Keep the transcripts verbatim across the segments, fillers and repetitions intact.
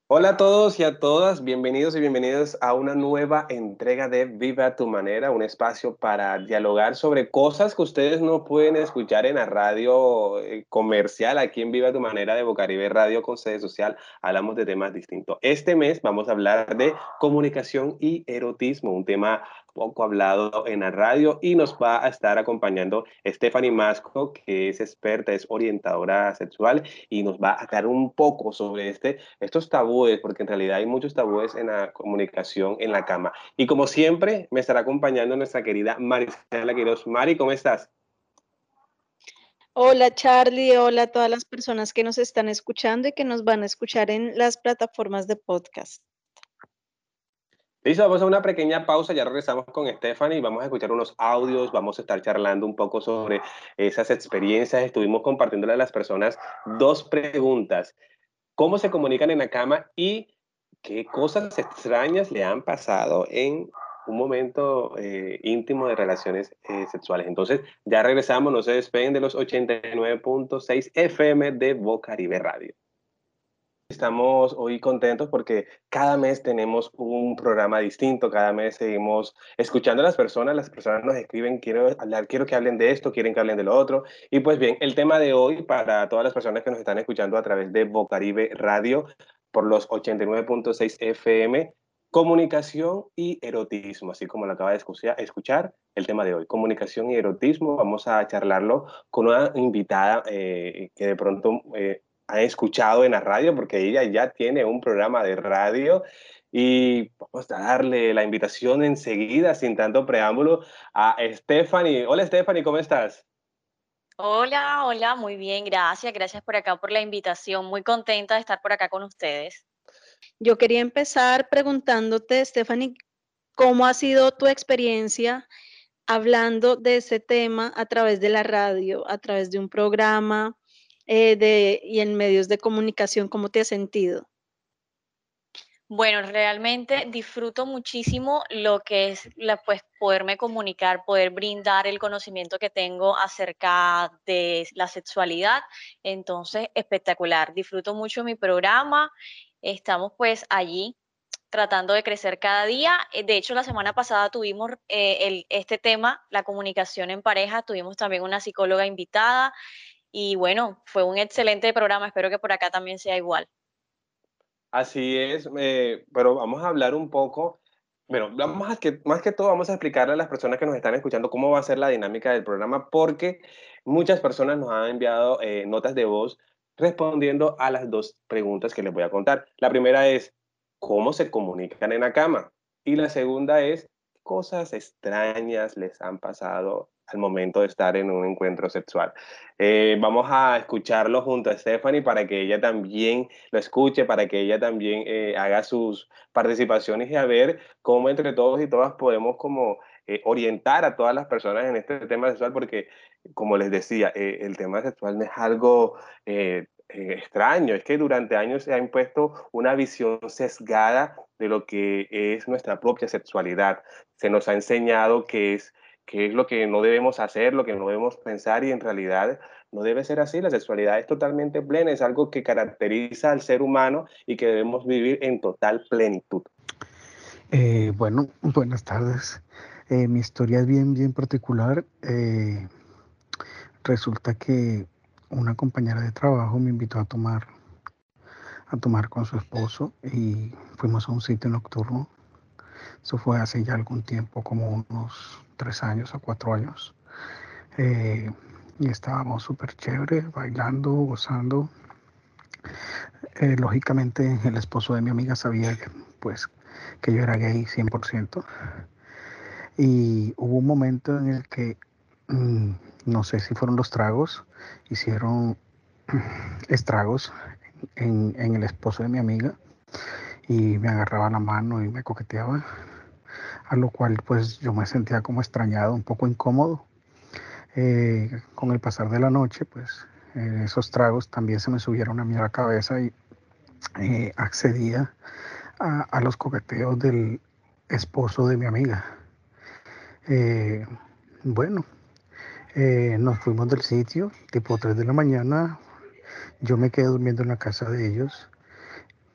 Hola a todos y a todas, bienvenidos y bienvenidas a una nueva entrega de Viva a tu manera, un espacio para dialogar sobre cosas que ustedes no pueden escuchar en la radio eh, comercial. Aquí en Viva a tu manera de Bocaribe Radio con sede social hablamos de temas distintos. Este mes vamos a hablar de comunicación y erotismo, un tema poco hablado en la radio, y nos va a estar acompañando Stephanie Masco, que es experta, es orientadora sexual, y nos va a dar un poco sobre este estos tabúes, porque en realidad hay muchos tabúes en la comunicación en la cama. Y como siempre, me estará acompañando nuestra querida Marisela Quiroz. Mari, ¿cómo estás? Hola Charlie, hola a todas las personas que nos están escuchando y que nos van a escuchar en las plataformas de podcast. Listo, vamos a una pequeña pausa, ya regresamos con Stephanie y vamos a escuchar unos audios, vamos a estar charlando un poco sobre esas experiencias. Estuvimos compartiéndole a las personas dos preguntas: ¿cómo se comunican en la cama y qué cosas extrañas le han pasado en un momento eh, íntimo de relaciones eh, sexuales? Entonces, ya regresamos, no se despeguen de los ochenta y nueve punto seis F M de Bocaribe Radio. Estamos hoy contentos porque cada mes tenemos un programa distinto, cada mes seguimos escuchando a las personas, las personas nos escriben: quiero hablar, quiero que hablen de esto, quieren que hablen de lo otro. Y pues bien, el tema de hoy para todas las personas que nos están escuchando a través de Bocaribe Radio por los ochenta y nueve punto seis F M, comunicación y erotismo, así como lo acaba de escuchar, escuchar el tema de hoy, comunicación y erotismo. Vamos a charlarlo con una invitada eh, que de pronto eh, ha escuchado en la radio, porque ella ya tiene un programa de radio. Y vamos a darle la invitación enseguida, sin tanto preámbulo, a Stephanie. Hola Stephanie, ¿cómo estás? Hola, hola, muy bien, gracias, gracias por acá por la invitación, muy contenta de estar por acá con ustedes. Yo quería empezar preguntándote, Stephanie, ¿cómo ha sido tu experiencia hablando de ese tema a través de la radio, a través de un programa eh, de, y en medios de comunicación? ¿Cómo te has sentido? Bueno, realmente disfruto muchísimo lo que es la, pues, poderme comunicar, poder brindar el conocimiento que tengo acerca de la sexualidad. Entonces, espectacular. Disfruto mucho mi programa. Estamos pues allí tratando de crecer cada día. Eh, De hecho, la semana pasada tuvimos eh, el, este tema, la comunicación en pareja. Tuvimos también una psicóloga invitada y bueno, fue un excelente programa. Espero que por acá también sea igual. Así es, eh, pero vamos a hablar un poco, bueno, vamos a que, más que todo vamos a explicarle a las personas que nos están escuchando cómo va a ser la dinámica del programa, porque muchas personas nos han enviado eh, notas de voz respondiendo a las dos preguntas que les voy a contar. La primera es: ¿cómo se comunican en la cama? Y la segunda es: ¿qué cosas extrañas les han pasado al momento de estar en un encuentro sexual? Eh, vamos a escucharlo junto a Stephanie para que ella también lo escuche, para que ella también eh, haga sus participaciones, y a ver cómo entre todos y todas podemos como eh, orientar a todas las personas en este tema sexual, porque como les decía, eh, el tema sexual no es algo eh, eh, extraño, es que durante años se ha impuesto una visión sesgada de lo que es nuestra propia sexualidad. Se nos ha enseñado que es qué es lo que no debemos hacer, lo que no debemos pensar, y en realidad no debe ser así. La sexualidad es totalmente plena, es algo que caracteriza al ser humano y que debemos vivir en total plenitud. Eh, bueno, buenas tardes. Eh, mi historia es bien, bien particular. Eh, resulta que una compañera de trabajo me invitó a tomar, a tomar con su esposo y fuimos a un sitio nocturno. Eso fue hace ya algún tiempo, como unos tres años o cuatro años. Eh, y estábamos súper chévere, bailando, gozando. Eh, lógicamente el esposo de mi amiga sabía que, pues, que yo era gay cien por ciento. Y hubo un momento en el que, mm, no sé si fueron los tragos, hicieron estragos en, en el esposo de mi amiga y me agarraba la mano y me coqueteaba, a lo cual pues yo me sentía como extrañado, un poco incómodo. Eh, con el pasar de la noche, pues eh, esos tragos también se me subieron a mí a la cabeza y eh, accedía a, a los coqueteos del esposo de mi amiga. Eh, bueno, Eh, nos fuimos del sitio, tipo tres de la mañana. Yo me quedé durmiendo en la casa de ellos.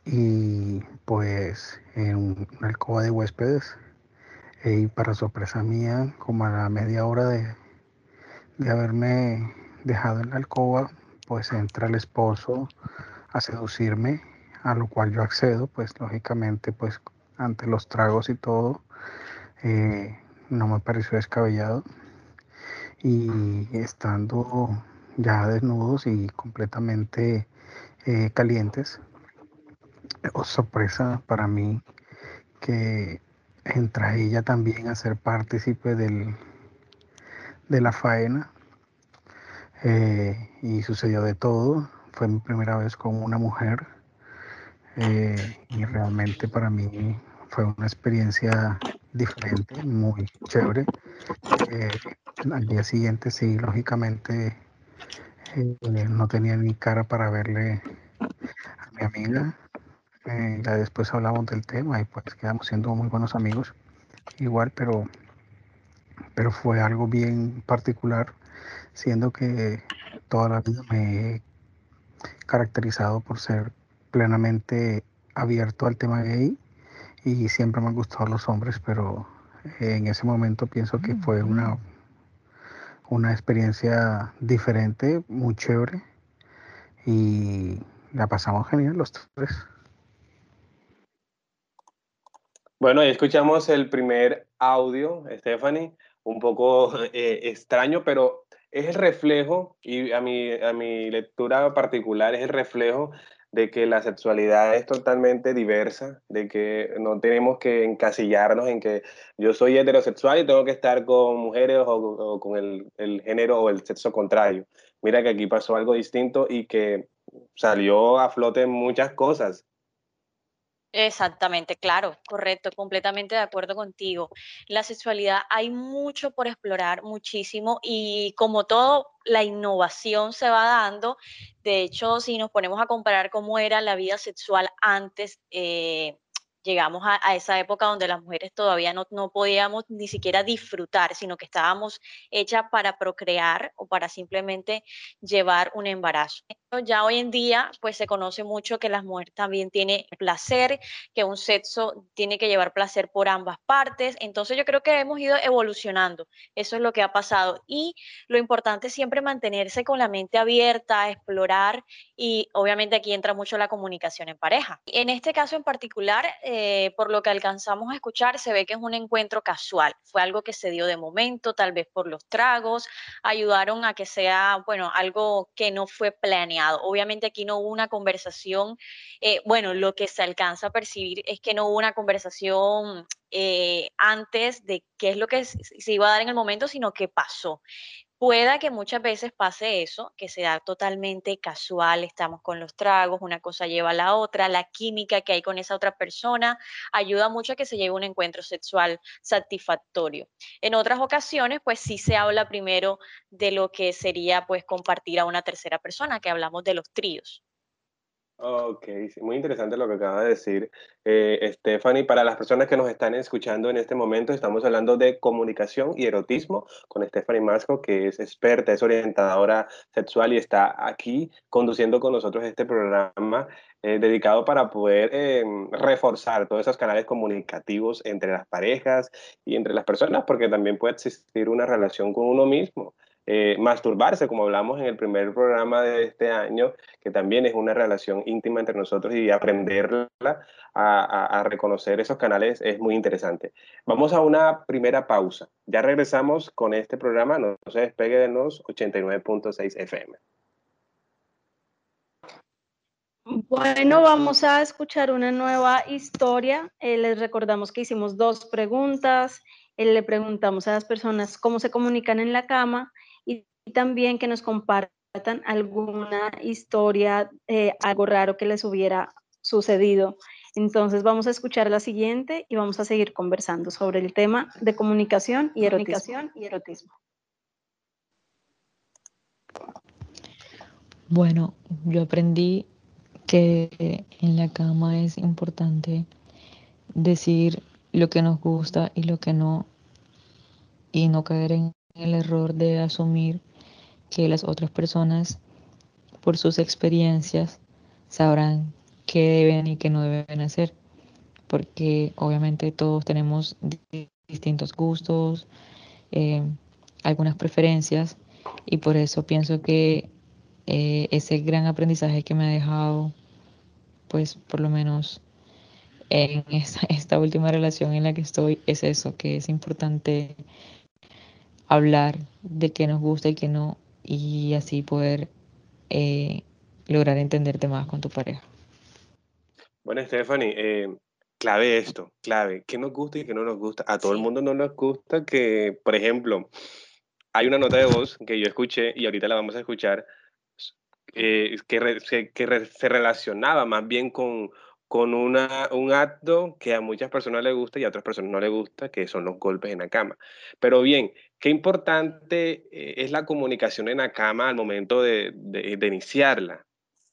y pues en una alcoba de huéspedes. Y para sorpresa mía, como a la media hora de, de haberme dejado en la alcoba, pues entra el esposo a seducirme, a lo cual yo accedo, pues lógicamente, pues ante los tragos y todo, eh, no me pareció descabellado. Y estando ya desnudos y completamente eh, calientes, oh, sorpresa para mí que entra ella también a ser partícipe del, de la faena, eh, y sucedió de todo. Fue mi primera vez con una mujer, eh, y realmente para mí fue una experiencia diferente, muy chévere. Eh, al día siguiente sí, lógicamente, eh, no tenía ni cara para verle a mi amiga. Eh, ya después hablamos del tema y pues quedamos siendo muy buenos amigos igual, pero, pero fue algo bien particular, siendo que toda la vida me he caracterizado por ser plenamente abierto al tema gay y siempre me han gustado los hombres, pero en ese momento pienso que fue una, una experiencia diferente, muy chévere y la pasamos genial los tres. Bueno, ahí escuchamos el primer audio, Stephanie, un poco eh, extraño, pero es el reflejo, y a mi, a mi lectura particular es el reflejo de que la sexualidad es totalmente diversa, de que no tenemos que encasillarnos en que yo soy heterosexual y tengo que estar con mujeres o, o con el, el género o el sexo contrario. Mira que aquí pasó algo distinto y que salió a flote muchas cosas. Exactamente, claro, correcto, completamente de acuerdo contigo. La sexualidad hay mucho por explorar, muchísimo, y como todo, la innovación se va dando. De hecho, si nos ponemos a comparar cómo era la vida sexual antes, eh, llegamos a, a esa época donde las mujeres todavía no, no podíamos ni siquiera disfrutar, sino que estábamos hechas para procrear o para simplemente llevar un embarazo. Ya hoy en día, pues se conoce mucho que las mujeres también tienen placer, que un sexo tiene que llevar placer por ambas partes. Entonces yo creo que hemos ido evolucionando. Eso es lo que ha pasado. Y lo importante es siempre mantenerse con la mente abierta, explorar y obviamente aquí entra mucho la comunicación en pareja. En este caso en particular, eh, por lo que alcanzamos a escuchar, se ve que es un encuentro casual. Fue algo que se dio de momento, tal vez por los tragos, ayudaron a que sea, bueno, algo que no fue planeado. Obviamente aquí no hubo una conversación, eh, bueno, lo que se alcanza a percibir es que no hubo una conversación eh, antes de qué es lo que se se iba a dar en el momento, sino que pasó. Pueda que muchas veces pase eso, que sea totalmente casual, estamos con los tragos, una cosa lleva a la otra, la química que hay con esa otra persona ayuda mucho a que se lleve un encuentro sexual satisfactorio. En otras ocasiones, pues sí se habla primero de lo que sería pues compartir a una tercera persona, que hablamos de los tríos. Ok, sí, muy interesante lo que acaba de decir eh, Stephanie. Para las personas que nos están escuchando en este momento, estamos hablando de comunicación y erotismo con Stephanie Masco, que es experta, es orientadora sexual y está aquí conduciendo con nosotros este programa eh, dedicado para poder eh, reforzar todos esos canales comunicativos entre las parejas y entre las personas, porque también puede existir una relación con uno mismo. Eh, masturbarse, como hablamos en el primer programa de este año, que también es una relación íntima entre nosotros y aprenderla a, a, a reconocer esos canales es muy interesante. Vamos a una primera pausa. Ya regresamos con este programa. No se despegue de los ochenta y nueve punto seis F M. Bueno, vamos a escuchar una nueva historia. Eh, les recordamos que hicimos dos preguntas. Eh, le preguntamos a las personas cómo se comunican en la cama y, y también que nos compartan alguna historia, eh, algo raro que les hubiera sucedido. Entonces vamos a escuchar la siguiente y vamos a seguir conversando sobre el tema de comunicación y erotismo. Comunicación y erotismo. Bueno, yo aprendí que en la cama es importante decir lo que nos gusta y lo que no, y no caer en el error de asumir que las otras personas, por sus experiencias, sabrán qué deben y qué no deben hacer, porque obviamente todos tenemos di- distintos gustos, eh, algunas preferencias, y por eso pienso que eh, ese gran aprendizaje que me ha dejado, pues por lo menos en esta, esta última relación en la que estoy, es eso, que es importante hablar de qué nos gusta y qué no, y así poder eh, lograr entenderte más con tu pareja. Bueno, Stephanie, eh, clave esto, clave, ¿qué nos gusta y qué no nos gusta? A todo el Sí. mundo no nos gusta que, por ejemplo, hay una nota de voz que yo escuché y ahorita la vamos a escuchar, eh, que, re- se, que re- se relacionaba más bien con, con una, un acto que a muchas personas les gusta y a otras personas no les gusta, que son los golpes en la cama. Pero bien, qué importante eh, es la comunicación en la cama al momento de, de, de iniciarla.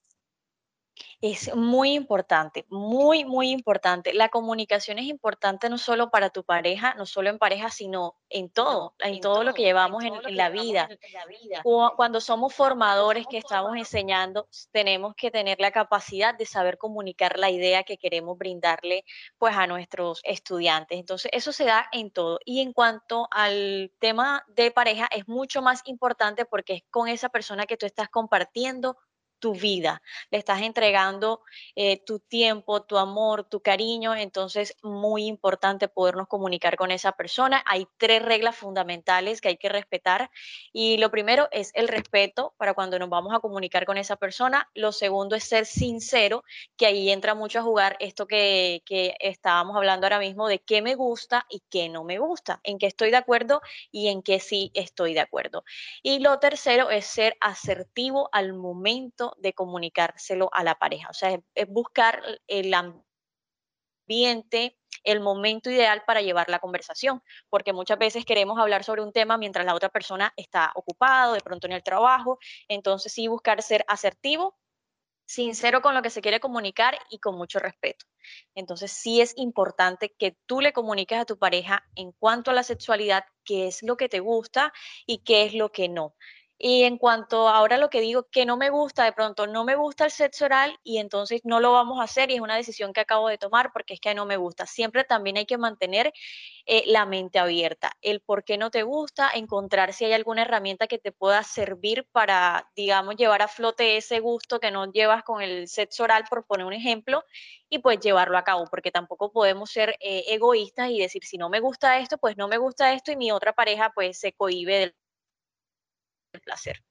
Es muy importante, muy, muy importante. La comunicación es importante no solo para tu pareja, no solo en pareja, sino en todo, en todo lo que llevamos en, en la vida. Cu- Cuando somos formadores que estamos enseñando, tenemos que tener la capacidad de saber comunicar la idea que queremos brindarle pues a nuestros estudiantes. Entonces, eso se da en todo. Y en cuanto al tema de pareja, es mucho más importante porque es con esa persona que tú estás compartiendo tu vida, le estás entregando eh, tu tiempo, tu amor, tu cariño, entonces muy importante podernos comunicar con esa persona. Hay tres reglas fundamentales que hay que respetar y lo primero es el respeto para cuando nos vamos a comunicar con esa persona. Lo segundo es ser sincero, que ahí entra mucho a jugar esto que, que estábamos hablando ahora mismo de qué me gusta y qué no me gusta, en qué estoy de acuerdo y en qué sí estoy de acuerdo. Y lo tercero es ser asertivo al momento de comunicárselo a la pareja. O sea, es, es buscar el ambiente, el momento ideal para llevar la conversación, porque muchas veces queremos hablar sobre un tema mientras la otra persona está ocupada, de pronto en el trabajo. Entonces sí buscar ser asertivo, sincero con lo que se quiere comunicar y con mucho respeto. Entonces sí es importante que tú le comuniques a tu pareja en cuanto a la sexualidad qué es lo que te gusta y qué es lo que no. Y en cuanto ahora lo que digo que no me gusta, de pronto no me gusta el sexo oral y entonces no lo vamos a hacer y es una decisión que acabo de tomar porque es que no me gusta. Siempre también hay que mantener eh, la mente abierta, el por qué no te gusta, encontrar si hay alguna herramienta que te pueda servir para, digamos, llevar a flote ese gusto que no llevas con el sexo oral, por poner un ejemplo, y pues llevarlo a cabo, porque tampoco podemos ser eh, egoístas y decir, si no me gusta esto, pues no me gusta esto y mi otra pareja pues se cohíbe del placer.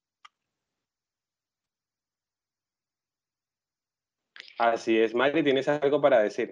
Así es, Mari, ¿tienes algo para decir?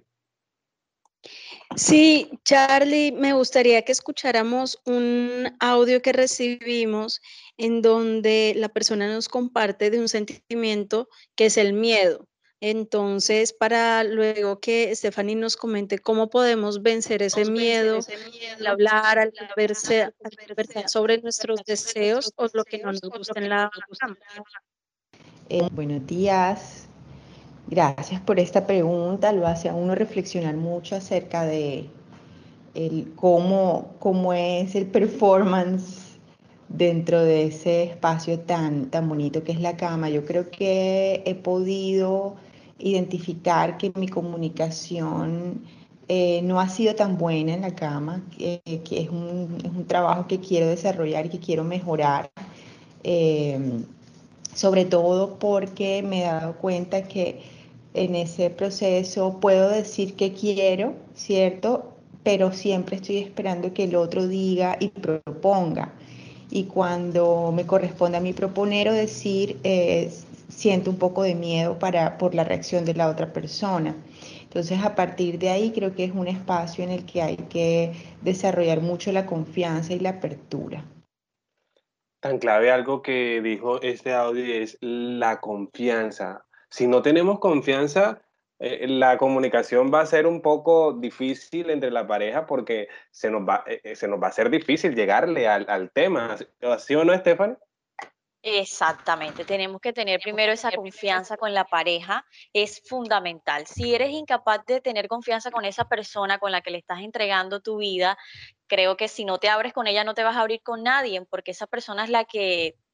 Sí, Charlie, me gustaría que escucháramos un audio que recibimos en donde la persona nos comparte de un sentimiento que es el miedo. Entonces, para luego que Stephanie nos comente cómo podemos vencer ese miedo al hablar, al converse- al conversar sobre nuestros deseos o lo que no nos gusta en la cama. Eh, buenos días, gracias por esta pregunta, lo hace a uno reflexionar mucho acerca de el cómo, cómo es el performance dentro de ese espacio tan, tan bonito que es la cama. Yo creo que he podido identificar que mi comunicación eh, no ha sido tan buena en la cama, que, que es, un, es un trabajo que quiero desarrollar y que quiero mejorar. Eh, Sobre todo porque me he dado cuenta que en ese proceso puedo decir que quiero, ¿cierto? Pero siempre estoy esperando que el otro diga y proponga. Y cuando me corresponde a mí proponer o decir, eh, siento un poco de miedo para, por la reacción de la otra persona. Entonces, a partir de ahí, creo que es un espacio en el que hay que desarrollar mucho la confianza y la apertura. Tan clave algo que dijo este audio es la confianza. Si no tenemos confianza, eh, la comunicación va a ser un poco difícil entre la pareja porque se nos va, eh, eh, se nos va a hacer difícil llegarle al, al tema. ¿Sí o no, Estefan? Exactamente, tenemos que tener primero esa confianza con la pareja, es fundamental. Si eres incapaz de tener confianza con esa persona con la que le estás entregando tu vida, creo que si no te abres con ella no te vas a abrir con nadie, porque esa persona es la que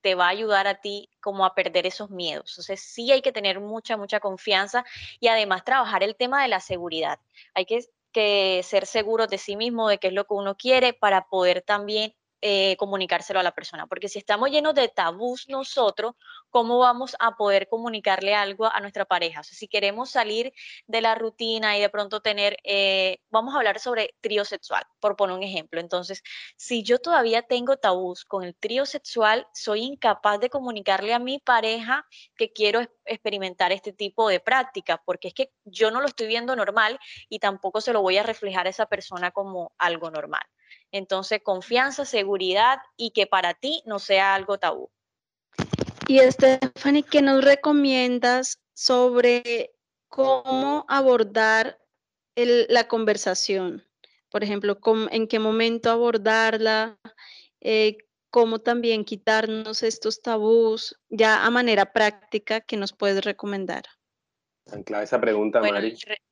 te va a ayudar a ti como a perder esos miedos. Entonces sí hay que tener mucha, mucha confianza y además trabajar el tema de la seguridad. Hay que, que ser seguros de sí mismo, de qué es lo que uno quiere para poder también eh, comunicárselo a la persona. Porque si estamos llenos de tabús nosotros, ¿cómo vamos a poder comunicarle algo a nuestra pareja? O sea, si queremos salir de la rutina y de pronto tener, eh, vamos a hablar sobre trío sexual, por poner un ejemplo. Entonces, si yo todavía tengo tabús con el trío sexual, soy incapaz de comunicarle a mi pareja que quiero es- experimentar este tipo de prácticas, porque es que yo no lo estoy viendo normal y tampoco se lo voy a reflejar a esa persona como algo normal. Entonces, confianza, seguridad y que para ti no sea algo tabú. Y Stephanie, ¿qué nos recomiendas sobre cómo abordar el- la conversación? Por ejemplo, cómo- en qué momento abordarla, eh, cómo también quitarnos estos tabús, ya a manera práctica, ¿qué nos puedes recomendar? Tan clave esa pregunta, Bueno, Mari. re-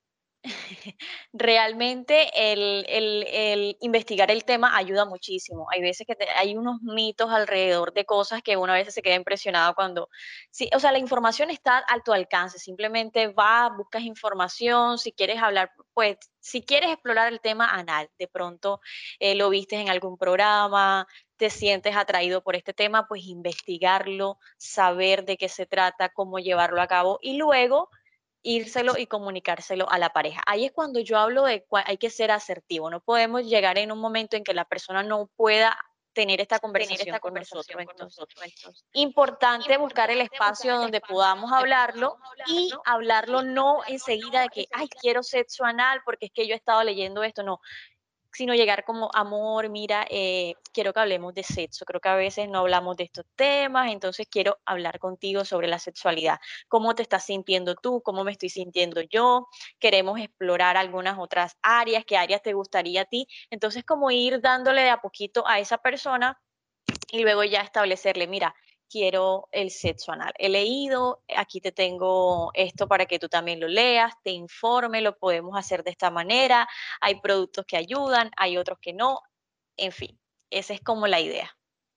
realmente el, el- el investigar el tema ayuda muchísimo. Hay veces que te- hay unos mitos alrededor de cosas que uno a veces se queda impresionado cuando, sí, o sea, la información está a tu alcance, simplemente va, buscas información, si quieres hablar, pues, si quieres explorar el tema anal, de pronto eh, lo viste en algún programa, te sientes atraído por este tema, pues investigarlo, saber de qué se trata, cómo llevarlo a cabo y luego írselo y comunicárselo a la pareja. Ahí es cuando yo hablo de que hay que ser asertivo. No podemos llegar en un momento en que la persona no pueda tener esta tener conversación esta con nosotros. conversación con Entonces, nosotros. Entonces, importante buscar el importante buscar espacio el donde espacio podamos donde hablarlo podamos y hablarlo hablarlo y no hablarlo enseguida no de que, ay, enseguida. quiero sexo anal porque es que yo he estado leyendo esto. No, sino llegar como, amor, mira, eh, quiero que hablemos de sexo. Creo que a veces no hablamos de estos temas, entonces quiero hablar contigo sobre la sexualidad. ¿Cómo te estás sintiendo tú? ¿Cómo me estoy sintiendo yo? Queremos explorar algunas otras áreas. ¿Qué áreas te gustaría a ti? Entonces, como ir dándole de a poquito a esa persona y luego ya establecerle, mira, quiero el sexo anal. He leído, aquí te tengo esto para que tú también lo leas, te informe, lo podemos hacer de esta manera, hay productos que ayudan, hay otros que no, en fin, esa es como la idea.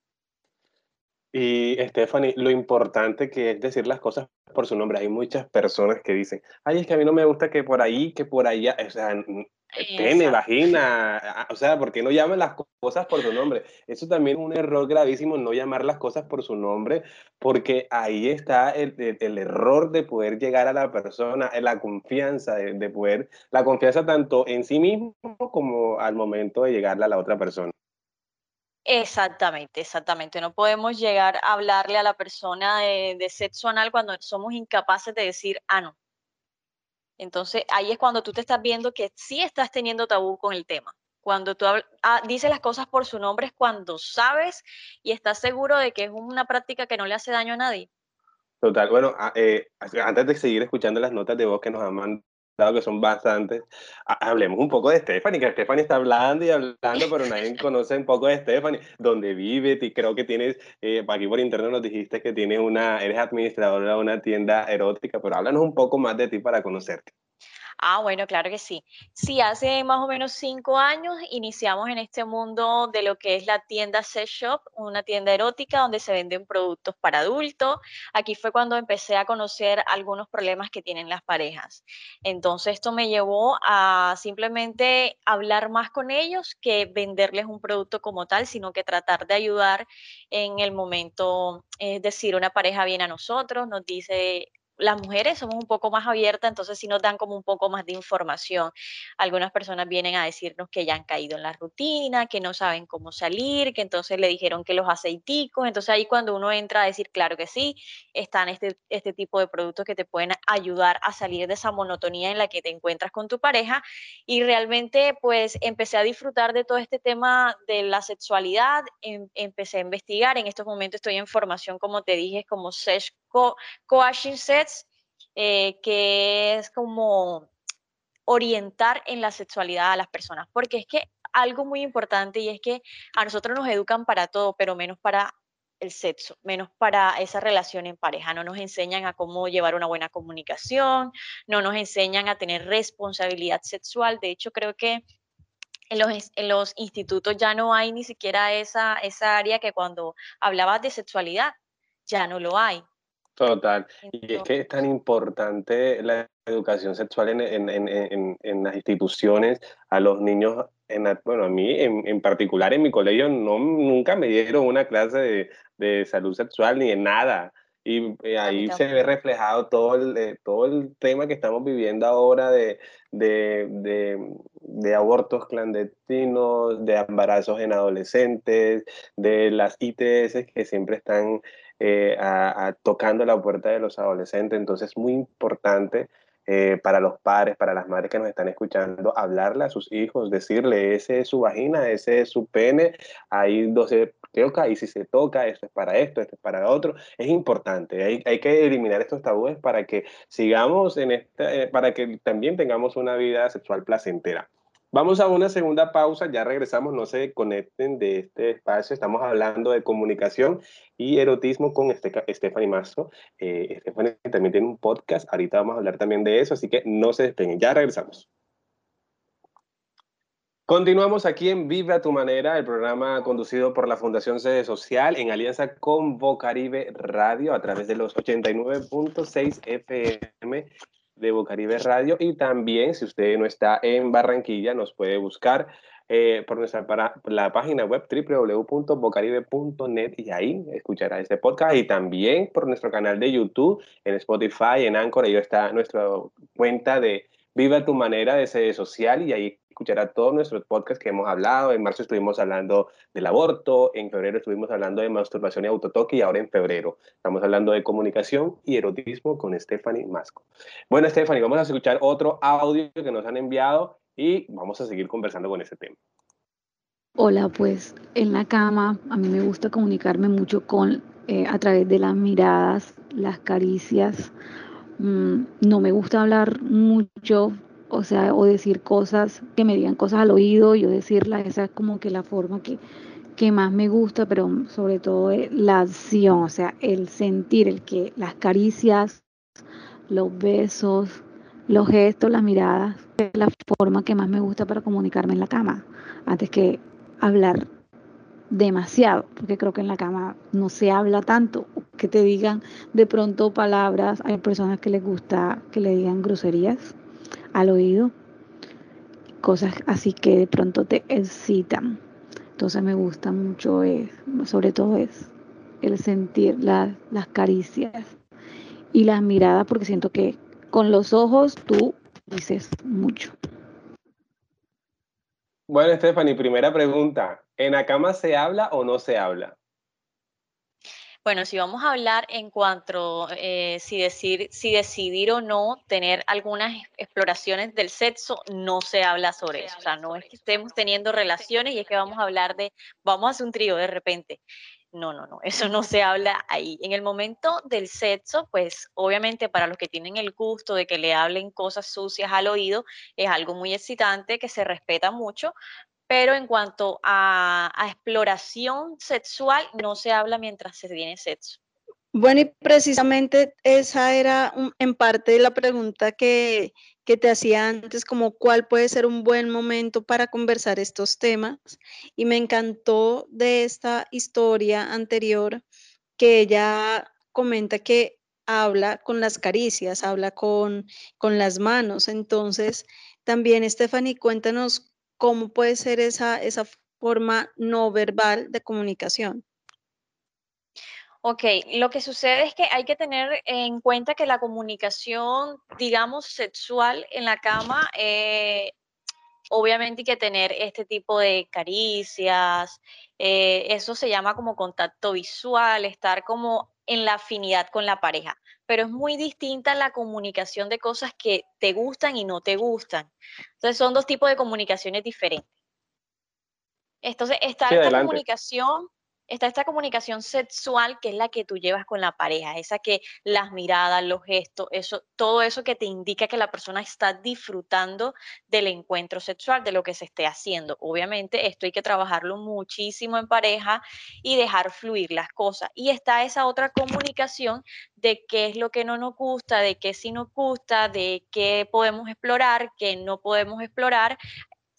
Y Stephanie, lo importante que es decir las cosas por su nombre. Hay muchas personas que dicen, ay, es que a mí no me gusta que por ahí, que por allá, o sea, n- pene, Exacto. vagina, a- o sea, ¿por qué no llaman las co- cosas por su nombre? Eso también es un error gravísimo, no llamar las cosas por su nombre, porque ahí está el, el- el error de poder llegar a la persona, en la confianza, de, de poder, la confianza tanto en sí mismo como al momento de llegarle a la otra persona. Exactamente, exactamente. No podemos llegar a hablarle a la persona de, de sexo anal cuando somos incapaces de decir, ah, no. Entonces, ahí es cuando tú te estás viendo que sí estás teniendo tabú con el tema. Cuando tú habl- ah, dices las cosas por su nombre es cuando sabes y estás seguro de que es una práctica que no le hace daño a nadie. Total, bueno, a- eh, antes de seguir escuchando las notas de voz que nos han mandado, que son bastantes, ha- hablemos un poco de Stephanie, que Stephanie está hablando y hablando, pero nadie conoce un poco de Stephanie, dónde vive, y creo que tienes, eh, aquí por internet nos dijiste que tienes una, eres administradora de una tienda erótica, pero háblanos un poco más de ti para conocerte. Ah, bueno, claro que sí. Sí, hace más o menos cinco años iniciamos en este mundo de lo que es la tienda Sex Shop, una tienda erótica donde se venden productos para adultos. Aquí fue cuando empecé a conocer algunos problemas que tienen las parejas. Entonces esto me llevó a simplemente hablar más con ellos que venderles un producto como tal, sino que tratar de ayudar en el momento. Es decir, una pareja viene a nosotros, nos dice, las mujeres somos un poco más abiertas, entonces sí nos dan como un poco más de información. Algunas personas vienen a decirnos que ya han caído en la rutina, que no saben cómo salir, que entonces le dijeron que los aceiticos, entonces ahí cuando uno entra a decir, claro que sí, están este, este tipo de productos que te pueden ayudar a salir de esa monotonía en la que te encuentras con tu pareja y realmente pues empecé a disfrutar de todo este tema de la sexualidad, em, empecé a investigar, en estos momentos estoy en formación, como te dije, como sex co coaching sets, eh, que es como orientar en la sexualidad a las personas, porque es que algo muy importante y es que a nosotros nos educan para todo, pero menos para el sexo, menos para esa relación en pareja. No nos enseñan a cómo llevar una buena comunicación, no nos enseñan a tener responsabilidad sexual. De hecho, creo que En los, en los institutos ya no hay ni siquiera esa, esa área que cuando hablabas de sexualidad, ya no lo hay. Total. Y es que es tan Entonces, importante la educación sexual en, en, en, en, en las instituciones, a los niños, en la- bueno, a mí en, en particular en mi colegio no, nunca me dieron una clase de, de salud sexual ni de nada. Y eh, a mí ahí se ve tampoco. reflejado todo el, eh, todo el tema que estamos viviendo ahora de, de, de, de abortos clandestinos, de embarazos en adolescentes, de las I T S que siempre están eh, a, a tocando la puerta de los adolescentes. Entonces es muy importante eh, para los padres, para las madres que nos están escuchando, hablarle a sus hijos, decirle, ese es su vagina, ese es su pene, ahí no se toca, y si se toca, esto es para esto, esto es para lo otro. Es importante, hay, hay que eliminar estos tabúes para que sigamos en esta, eh, para que también tengamos una vida sexual placentera. Vamos a una segunda pausa, ya regresamos, no se conecten de este espacio, estamos hablando de comunicación y erotismo con Esteca- Stephanie Mazo. Eh, Stephanie también tiene un podcast, ahorita vamos a hablar también de eso, así que no se despeguen, ya regresamos. Continuamos aquí en Vive a tu Manera, el programa conducido por la Fundación Sede Social en alianza con Bocaribe Radio a través de los ochenta y nueve punto seis F M de Bocaribe Radio, y también si usted no está en Barranquilla nos puede buscar eh, por nuestra para, la página web w w w punto bocaribe punto net y ahí escuchará este podcast, y también por nuestro canal de YouTube, en Spotify, en Anchor, ahí está nuestra cuenta de Viva tu Manera de Sede Social, y ahí escuchará todos nuestros podcasts que hemos hablado. En marzo estuvimos hablando del aborto, en febrero estuvimos hablando de masturbación y autotoque, y ahora en febrero estamos hablando de comunicación y erotismo con Stephanie Masco. Bueno, Stephanie, vamos a escuchar otro audio que nos han enviado y vamos a seguir conversando con ese tema. Hola, pues en la cama a mí me gusta comunicarme mucho con eh, a través de las miradas, las caricias. Mm, no me gusta hablar mucho, o sea, o decir cosas, que me digan cosas al oído, yo decirlas, esa es como que la forma que, que más me gusta, pero sobre todo eh, la acción, o sea, el sentir, el que las caricias, los besos, los gestos, las miradas, es la forma que más me gusta para comunicarme en la cama, antes que hablar demasiado, porque creo que en la cama no se habla tanto, que te digan de pronto palabras, hay personas que les gusta que le digan groserías al oído, cosas así que de pronto te excitan. Entonces me gusta mucho, es, sobre todo es el sentir la, las caricias y las miradas, porque siento que con los ojos tú dices mucho. Bueno, Stephanie, primera pregunta. ¿En la cama se habla o no se habla? Bueno, si vamos a hablar en cuanto eh, si, decir, si decidir o no tener algunas ex- exploraciones del sexo, no se habla sobre eso. O sea, no es que estemos teniendo relaciones y es que vamos a hablar de, vamos a hacer un trío de repente. No, no, no, eso no se habla ahí. En el momento del sexo, pues obviamente para los que tienen el gusto de que le hablen cosas sucias al oído, es algo muy excitante que se respeta mucho, pero en cuanto a, a exploración sexual, no se habla mientras se tiene sexo. Bueno, y precisamente esa era un- en parte la pregunta que, que te hacía antes, como cuál puede ser un buen momento para conversar estos temas. Y me encantó de esta historia anterior que ella comenta que habla con las caricias, habla con, con las manos. Entonces, también, Stephanie, cuéntanos cómo puede ser esa, esa forma no verbal de comunicación. Ok, lo que sucede es que hay que tener en cuenta que la comunicación, digamos, sexual en la cama, eh, obviamente hay que tener este tipo de caricias, eh, eso se llama como contacto visual, estar como en la afinidad con la pareja, pero es muy distinta la comunicación de cosas que te gustan y no te gustan. Entonces son dos tipos de comunicaciones diferentes. Entonces, está Sí, esta adelante. comunicación, está esta comunicación sexual que es la que tú llevas con la pareja, esa que las miradas, los gestos, eso, todo eso que te indica que la persona está disfrutando del encuentro sexual, de lo que se esté haciendo. Obviamente, esto hay que trabajarlo muchísimo en pareja y dejar fluir las cosas. Y está esa otra comunicación de qué es lo que no nos gusta, de qué sí nos gusta, de qué podemos explorar, qué no podemos explorar,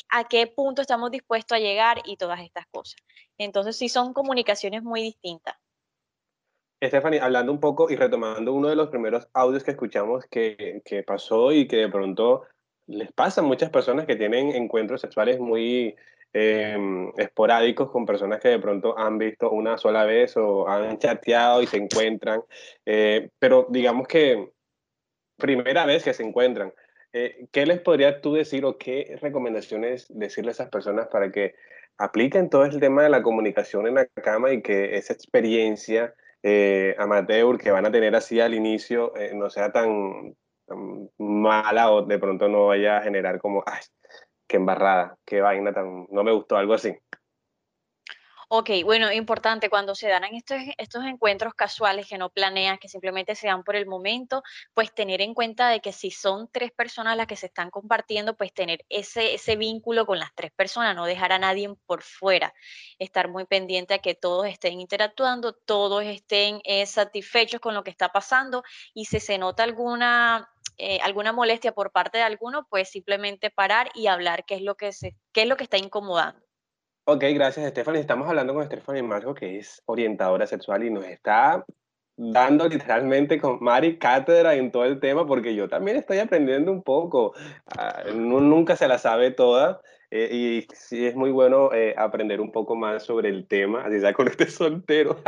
a qué punto estamos dispuestos a llegar y todas estas cosas. Entonces sí son comunicaciones muy distintas. Stephanie, hablando un poco y retomando uno de los primeros audios que escuchamos que, que pasó y que de pronto les pasa a muchas personas que tienen encuentros sexuales muy eh, esporádicos con personas que de pronto han visto una sola vez o han chateado y se encuentran, eh, pero digamos que primera vez que se encuentran, eh, ¿qué les podrías tú decir o qué recomendaciones decirle a esas personas para que apliquen todo el tema de la comunicación en la cama y que esa experiencia eh, amateur que van a tener así al inicio eh, no sea tan, tan mala o de pronto no vaya a generar como, ay, qué embarrada, qué vaina tan, no me gustó, algo así? Ok, bueno, importante, cuando se dan estos, estos encuentros casuales que no planeas, que simplemente se dan por el momento, pues tener en cuenta de que si son tres personas las que se están compartiendo, pues tener ese, ese vínculo con las tres personas, no dejar a nadie por fuera, estar muy pendiente a que todos estén interactuando, todos estén eh, satisfechos con lo que está pasando y si se nota alguna... eh, alguna molestia por parte de alguno, pues simplemente parar y hablar qué es lo que se, qué es lo que está incomodando. Ok, gracias, Stephanie. Estamos hablando con Stephanie Marco, que es orientadora sexual y nos está dando literalmente con Mari cátedra en todo el tema, porque yo también estoy aprendiendo un poco. Ah, nu- nunca se la sabe toda, eh, y sí es muy bueno eh, aprender un poco más sobre el tema, así sea con este soltero.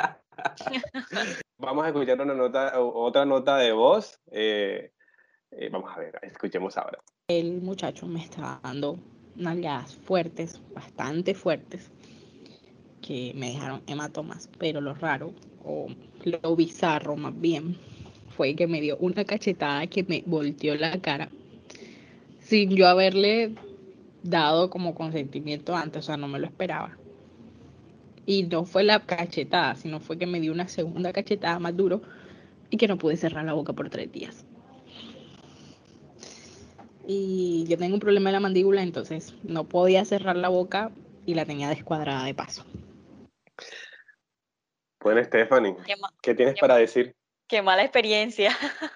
Vamos a escuchar una nota, o- otra nota de voz. eh, eh, vamos a ver, escuchemos ahora. El muchacho me estaba dando nalgadas fuertes, bastante fuertes, que me dejaron hematomas, pero lo raro, o lo bizarro más bien, fue que me dio una cachetada que me volteó la cara sin yo haberle dado como consentimiento antes, o sea, no me lo esperaba. Y no fue la cachetada, sino fue que me dio una segunda cachetada más duro y que no pude cerrar la boca por tres días. Y yo tengo un problema en la mandíbula, entonces no podía cerrar la boca y la tenía descuadrada de paso. Bueno, Stephanie, Qué, ma- ¿qué tienes para decir? qué mala experiencia.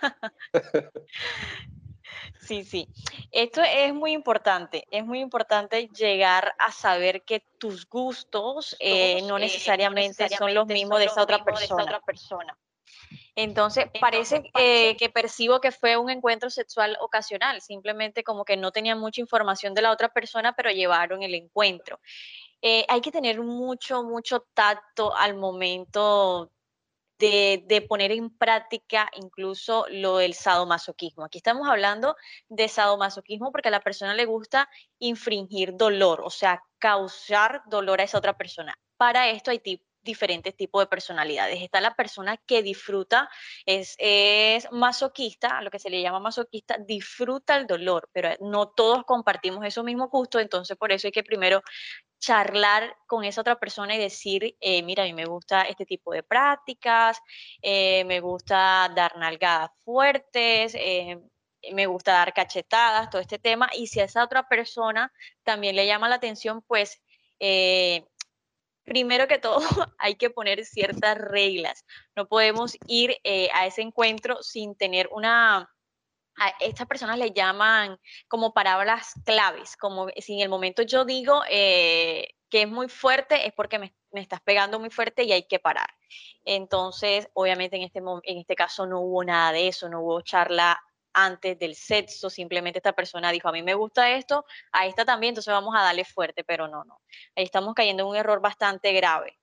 Sí, sí. Esto es muy importante. Es muy importante llegar a saber que tus gustos eh, Gustos no eh, no necesariamente son los necesariamente mismos son de los esa otra mismos de esa persona. otra persona. Entonces, Entonces, parece parece eh, que percibo que fue un encuentro sexual ocasional, simplemente como que no tenían mucha información de la otra persona, pero llevaron el encuentro. Eh, hay que tener mucho, mucho tacto al momento de, de poner en práctica incluso lo del sadomasoquismo. Aquí estamos hablando de sadomasoquismo porque a la persona le gusta infringir dolor, o sea, causar dolor a esa otra persona. Para esto hay ti- diferentes tipos de personalidades. Está la persona que disfruta, es, es masoquista, a lo que se le llama masoquista, disfruta el dolor, pero no todos compartimos esos mismos gustos, entonces por eso hay que primero charlar con esa otra persona y decir, eh, mira, a mí me gusta este tipo de prácticas, eh, me gusta dar nalgadas fuertes, eh, me gusta dar cachetadas, todo este tema. Y si a esa otra persona también le llama la atención, pues eh, primero que todo hay que poner ciertas reglas. No podemos ir eh, a ese encuentro sin tener una a estas personas le llaman como palabras claves, como si en el momento yo digo eh, que es muy fuerte, es porque me, me, estás pegando muy fuerte y hay que parar. Entonces, obviamente en este, en este caso no hubo nada de eso, no hubo charla antes del sexo, simplemente esta persona dijo, a mí me gusta esto, a esta también, entonces vamos a darle fuerte, pero no, no. Ahí estamos cayendo en un error bastante grave.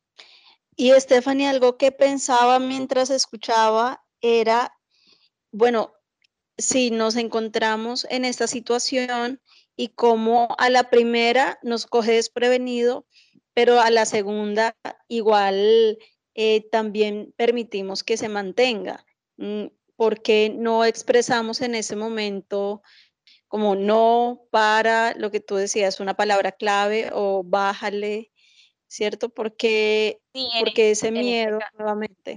Y Stephanie, algo que pensaba mientras escuchaba era, bueno, si nos encontramos en esta situación y cómo a la primera nos coge desprevenido, pero a la segunda igual eh, también permitimos que se mantenga, mm, porque no expresamos en ese momento como no, para, lo que tú decías, una palabra clave o bájale, ¿cierto? Porque, Sí, en, porque ese en este miedo caso. nuevamente.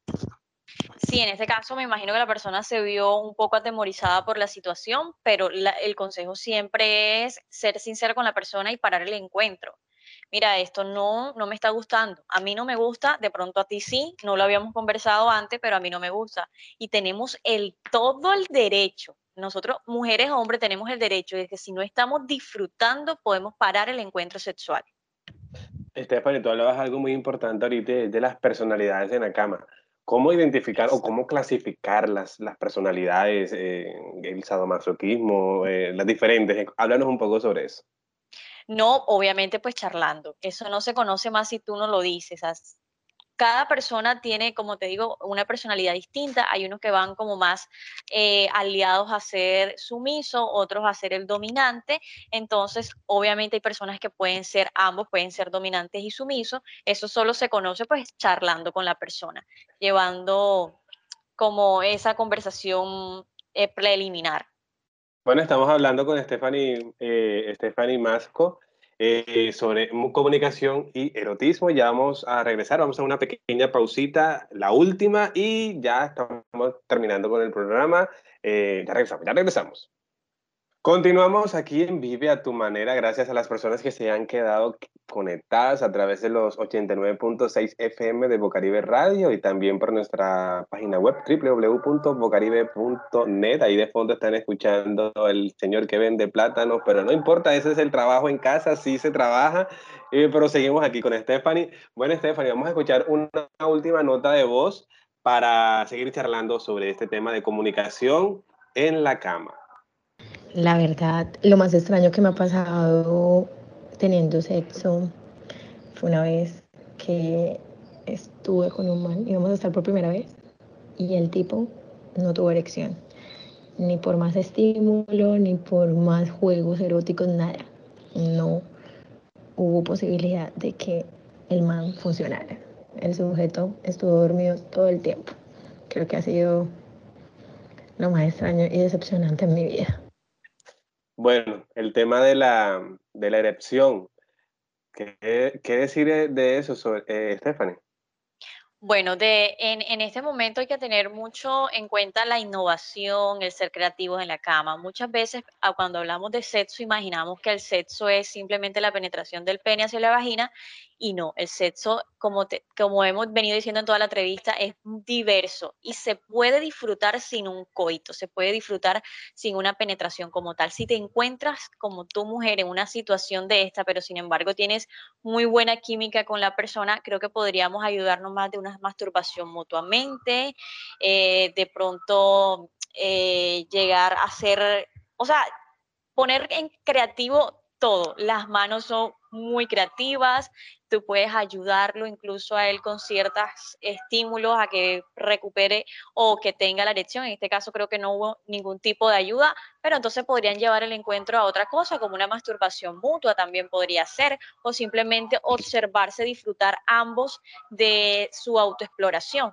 Sí, en este caso me imagino que la persona se vio un poco atemorizada por la situación, pero la- el consejo siempre es ser sincero con la persona y parar el encuentro. Mira, esto no, no me está gustando. A mí no me gusta, de pronto a ti sí, no lo habíamos conversado antes, pero a mí no me gusta. Y tenemos el todo el derecho, Nosotros, mujeres o hombres, tenemos el derecho de que si no estamos disfrutando, podemos parar el encuentro sexual. Stephanie, tú hablabas algo muy importante ahorita de, de las personalidades en la cama. ¿Cómo identificar o cómo clasificar las, las personalidades, eh, el sadomasoquismo, eh, las diferentes? Háblanos un poco sobre eso. No, obviamente, pues charlando. Eso no se conoce más si tú no lo dices. As- Cada persona tiene, como te digo, una personalidad distinta. Hay unos que van como más eh, aliados a ser sumiso, otros a ser el dominante. Entonces, obviamente hay personas que pueden ser ambos, pueden ser dominantes y sumisos. Eso solo se conoce pues charlando con la persona, llevando como esa conversación eh, preliminar. Bueno, estamos hablando con Stephanie, eh, Stephanie Masco eh, sobre mu- comunicación y erotismo. Ya vamos a regresar, vamos a una pequeña pausita, la última, y ya estamos terminando con el programa. Eh, ya regresamos, ya regresamos. Continuamos aquí en Vive a tu manera, gracias a las personas que se han quedado conectadas a través de los ochenta y nueve punto seis F M de Bocaribe Radio y también por nuestra página web doble u doble u doble u punto bocaribe punto net. Ahí de fondo están escuchando el señor que vende plátanos, pero no importa, ese es el trabajo en casa, sí se trabaja, eh, pero seguimos aquí con Stephanie. Bueno, Stephanie, vamos a escuchar una última nota de voz para seguir charlando sobre este tema de comunicación en la cama. La verdad, lo más extraño que me ha pasado teniendo sexo fue una vez que estuve con un man, íbamos a estar por primera vez, y el tipo no tuvo erección, ni por más estímulo, ni por más juegos eróticos, nada. No hubo posibilidad de que el man funcionara. El sujeto estuvo dormido todo el tiempo. Creo que ha sido lo más extraño y decepcionante en mi vida. Bueno, el tema de la, de la erección, ¿qué, qué decir de eso, sobre, eh, Stephanie? Bueno, de, en, en este momento hay que tener mucho en cuenta la innovación, el ser creativos en la cama. Muchas veces a- cuando hablamos de sexo imaginamos que el sexo es simplemente la penetración del pene hacia la vagina y no, el sexo, como, te- como hemos venido diciendo en toda la entrevista, es diverso y se puede disfrutar sin un coito, se puede disfrutar sin una penetración como tal. Si te encuentras como tu mujer en una situación de esta, pero sin embargo tienes muy buena química con la persona, creo que podríamos ayudarnos más de una masturbación mutuamente, eh, de pronto eh, llegar a ser, o sea, poner en creativo todo. Las manos son muy creativas, tú puedes ayudarlo incluso a él con ciertos estímulos a que recupere o que tenga la erección. En este caso creo que no hubo ningún tipo de ayuda, pero entonces podrían llevar el encuentro a otra cosa, como una masturbación mutua también podría ser, o simplemente observarse, disfrutar ambos de su autoexploración.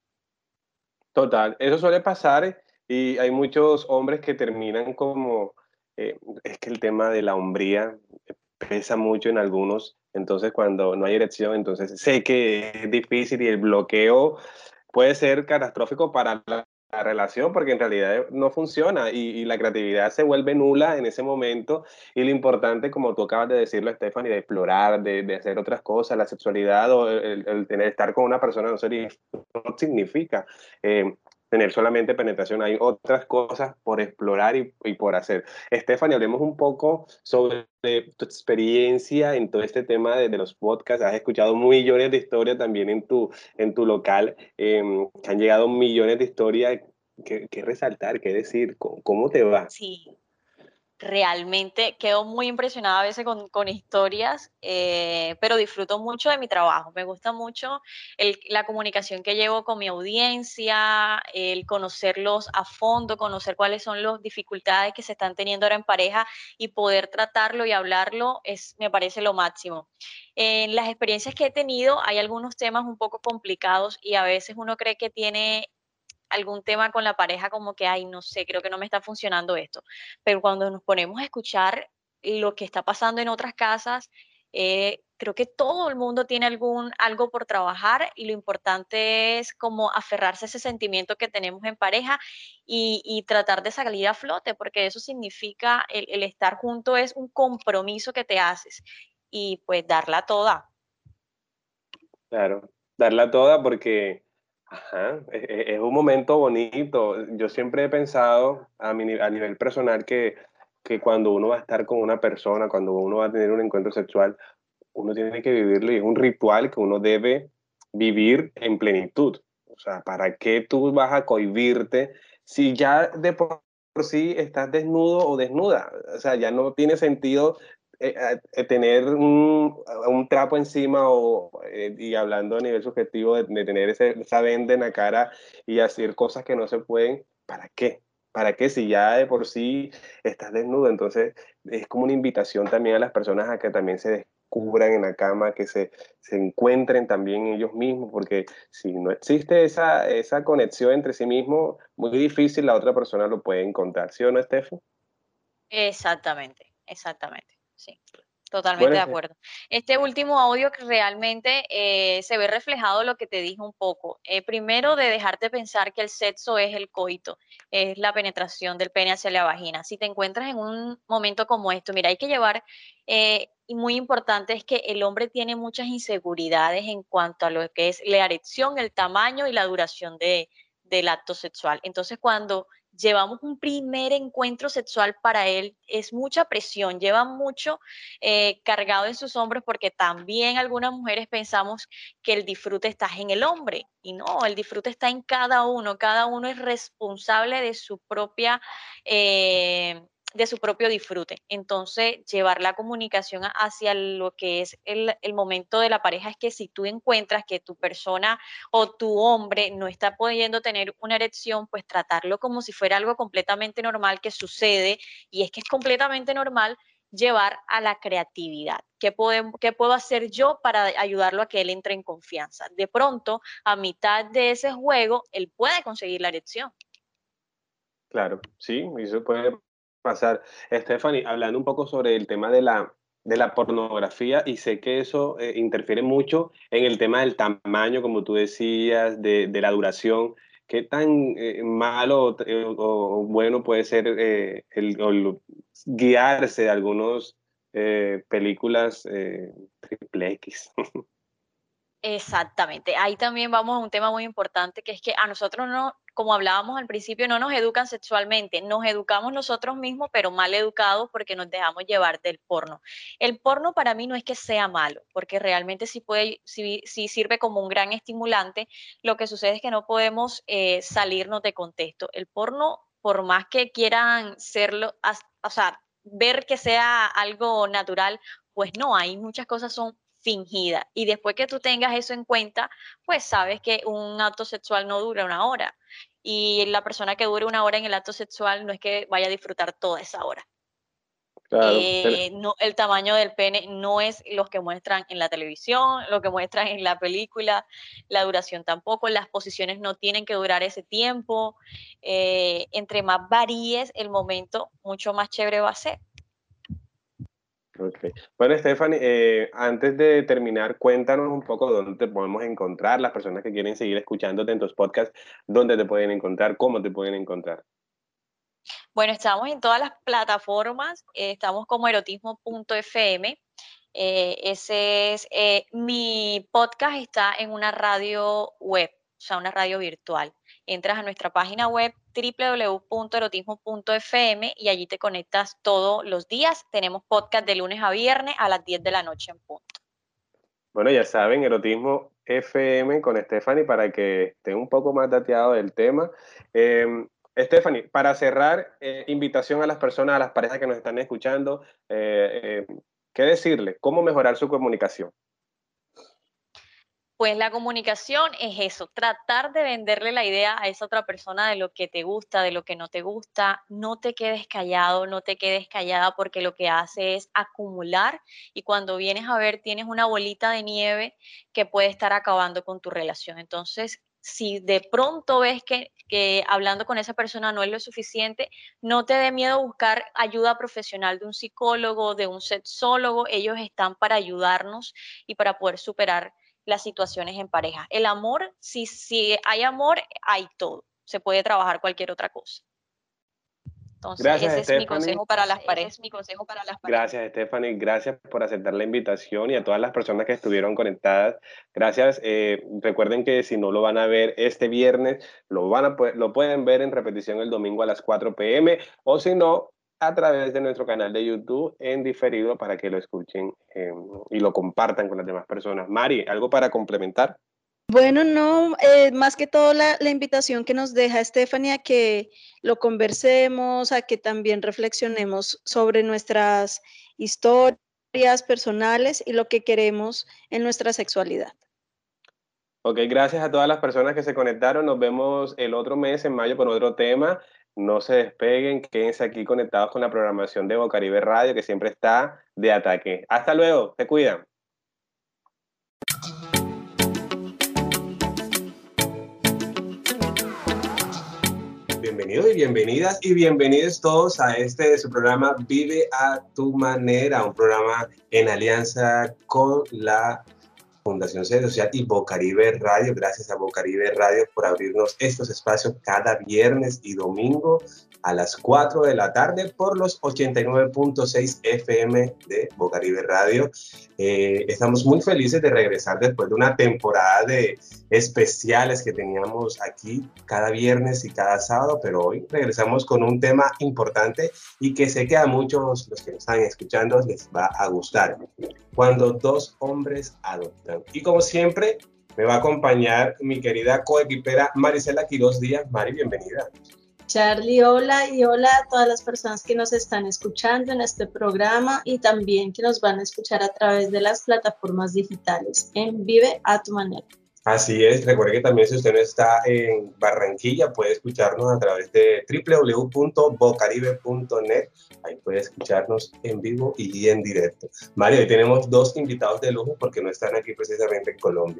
Total, eso suele pasar y hay muchos hombres que terminan como, eh, es que el tema de la hombría pesa mucho en algunos, entonces cuando no hay erección, entonces sé que es difícil y el bloqueo puede ser catastrófico para la, la relación porque en realidad no funciona y, y la creatividad se vuelve nula en ese momento y lo importante, como tú acabas de decirlo, Stephanie, de explorar, de, de hacer otras cosas, la sexualidad o el, el tener, estar con una persona no, sería, no significa eh, tener solamente penetración, hay otras cosas por explorar y, y por hacer. Stephanie, hablemos un poco sobre tu experiencia en todo este tema de, de los podcasts. Has escuchado millones de historias también en tu, en tu local, eh, que han llegado millones de historias. ¿Qué, qué resaltar? ¿Qué decir? ¿Cómo, cómo te va? Sí, realmente quedo muy impresionada a veces con, con historias, eh, pero disfruto mucho de mi trabajo. Me gusta mucho el- la comunicación que llevo con mi audiencia, el conocerlos a fondo, conocer cuáles son las dificultades que se están teniendo ahora en pareja y poder tratarlo y hablarlo es, me parece lo máximo. En las experiencias que he tenido hay algunos temas un poco complicados y a veces uno cree que tiene algún tema con la pareja como que, ay, no sé, creo que no me está funcionando esto. Pero cuando nos ponemos a escuchar lo que está pasando en otras casas, eh, creo que todo el mundo tiene algún, algo por trabajar y lo importante es como aferrarse a ese sentimiento que tenemos en pareja y, y tratar de salir a flote, porque eso significa el, el estar junto es un compromiso que te haces y pues darla toda. Claro, darla toda porque Ajá, es, es- es un momento bonito. Yo siempre he pensado a, mi ni- a nivel personal que, que cuando uno va a estar con una persona, cuando uno va a tener un encuentro sexual, uno tiene que vivirlo y es un ritual que uno debe vivir en plenitud. O sea, ¿para qué tú vas a cohibirte si ya de por sí estás desnudo o desnuda? O sea, ya no tiene sentido eh, eh, tener un, un trapo encima o, eh, y hablando a nivel subjetivo, de, de tener ese, esa venda en la cara y hacer cosas que no se pueden. ¿Para qué? ¿Para qué? Si ya de por sí estás desnudo. Entonces, es como una invitación también a las personas a que también se descubran en la cama, que se, se encuentren también ellos mismos, porque si no existe esa, esa conexión entre sí mismos, muy difícil la otra persona lo puede encontrar. ¿Sí o no, Estefan? Exactamente, exactamente, sí, totalmente Bueno, de este, acuerdo. Este último audio que realmente eh, se ve reflejado lo que te dije un poco. Eh, primero, de dejarte pensar que el sexo es el coito, es la penetración del pene hacia la vagina. Si te encuentras en un momento como esto, mira, hay que llevar, eh, y muy importante es que el hombre tiene muchas inseguridades en cuanto a lo que es la erección, el tamaño y la duración de, del acto sexual. Entonces, cuando llevamos un primer encuentro sexual para él, es mucha presión, lleva mucho eh, cargado en sus hombros porque también algunas mujeres pensamos que el disfrute está en el hombre y no, el disfrute está en cada uno, cada uno es responsable de su propia... Eh, de su propio disfrute. Entonces, llevar la comunicación hacia lo que es el, el momento de la pareja es que si tú encuentras que tu persona o tu hombre no está pudiendo tener una erección, pues tratarlo como si fuera algo completamente normal que sucede, y es que es completamente normal llevar a la creatividad. ¿Qué, podemos, ¿Qué puedo hacer yo para ayudarlo a que él entre en confianza? De pronto, a mitad de ese juego, él puede conseguir la erección. claro, sí, eso puede pasar. Stephanie, hablando un poco sobre el tema de la, de la pornografía, y sé que eso eh, interfiere mucho en el tema del tamaño, como tú decías, de, de la duración. ¿Qué tan eh, malo eh, o bueno puede ser eh, el, o el guiarse de algunas eh, películas eh, triple X? Exactamente. Ahí también vamos a un tema muy importante, que es que a nosotros no, como hablábamos al principio, no nos educan sexualmente, nos educamos nosotros mismos, pero mal educados porque nos dejamos llevar del porno. El porno para mí no es que sea malo, porque realmente sí puede, sí, sí sirve como un gran estimulante. Lo que sucede es que no podemos eh, salirnos de contexto. El porno, por más que quieran serlo, as- o sea, ver que sea algo natural, pues no, hay muchas cosas son fingida. Y después que tú tengas eso en cuenta, pues sabes que un acto sexual no dura una hora. Y la persona que dure una hora en el acto sexual no es que vaya a disfrutar toda esa hora. Claro, Eh, no, el tamaño del pene no es lo que muestran en la televisión, lo que muestran en la película, la duración tampoco, las posiciones no tienen que durar ese tiempo. Eh, entre más varíes el momento, mucho más chévere va a ser. ok. Bueno, Stephanie, eh, antes de terminar, cuéntanos un poco dónde te podemos encontrar, las personas que quieren seguir escuchándote en tus podcasts, dónde te pueden encontrar, cómo te pueden encontrar. Bueno, estamos en todas las plataformas, eh, estamos como erotismo punto f m. Eh, ese es eh, mi podcast, está en una radio web, o sea, una radio virtual. Entras a nuestra página web w w w punto erotismo punto f m y allí te conectas todos los días. Tenemos podcast de lunes a viernes a las diez de la noche en punto. Bueno, ya saben, Erotismo F M con Stephanie para que estén un poco más dateado del tema. Eh, Stephanie, para cerrar, eh, invitación a las personas, a las parejas que nos están escuchando, eh, eh, ¿qué decirles? ¿Cómo mejorar su comunicación? Pues la comunicación es eso, tratar de venderle la idea a esa otra persona de lo que te gusta, de lo que no te gusta. No te quedes callado, no te quedes callada, porque lo que hace es acumular, y cuando vienes a ver tienes una bolita de nieve que puede estar acabando con tu relación. Entonces, si de pronto ves que, que hablando con esa persona no es lo suficiente, no te dé miedo buscar ayuda profesional de un psicólogo, de un sexólogo. Ellos están para ayudarnos y para poder superar las situaciones en pareja. El amor, si, si hay amor, hay todo. Se puede trabajar cualquier otra cosa. Entonces, Gracias, ese es mi Stephanie. consejo para las parejas. mi consejo para las parejas. Gracias, Stephanie. Gracias por aceptar la invitación y a todas las personas que estuvieron conectadas. Gracias. Eh, recuerden que si no lo van a ver este viernes, lo, van a, lo pueden ver en repetición el domingo a las cuatro p m o si no, a través de nuestro canal de YouTube en diferido para que lo escuchen eh, y lo compartan con las demás personas. Mari, ¿algo para complementar? Bueno, no, eh, más que todo la, la invitación que nos deja Stephanie a que lo conversemos, a que también reflexionemos sobre nuestras historias personales y lo que queremos en nuestra sexualidad. Ok, gracias a todas las personas que se conectaron. Nos vemos el otro mes, en mayo, con otro tema. No se despeguen, quédense aquí conectados con la programación de Bocaribe Radio, que siempre está de ataque. Hasta luego, se cuidan. Bienvenidos y bienvenidas y bienvenidos todos a este su programa Vive a tu Manera, un programa en alianza con la Fundación Sede Social y Bocaribe Radio. Gracias a Bocaribe Radio por abrirnos estos espacios cada viernes y domingo a las cuatro de la tarde por los ochenta y nueve punto seis F M de Bocaribe Radio. Eh, estamos muy felices de regresar después de una temporada de especiales que teníamos aquí cada viernes y cada sábado, pero hoy regresamos con un tema importante y que sé que a muchos los que nos están escuchando les va a gustar. Cuando dos hombres adoptan. Y como siempre, me va a acompañar mi querida coequipera Marisela Quiroz Díaz. Mari, bienvenida. Charlie, hola y hola a todas las personas que nos están escuchando en este programa y también que nos van a escuchar a través de las plataformas digitales en Vive a tu Manera. Así es, recuerde que también si usted no está en Barranquilla puede escucharnos a través de doble u doble u doble u punto bocaribe punto net, ahí puede escucharnos en vivo y en directo. Mario, hoy tenemos dos invitados de lujo porque no están aquí precisamente en Colombia.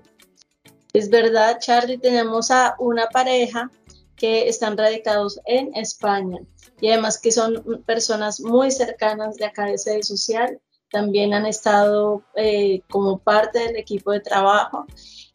Es verdad, Charlie, tenemos a una pareja que están radicados en España y además que son personas muy cercanas de acá de Sede Social, también han estado eh, como parte del equipo de trabajo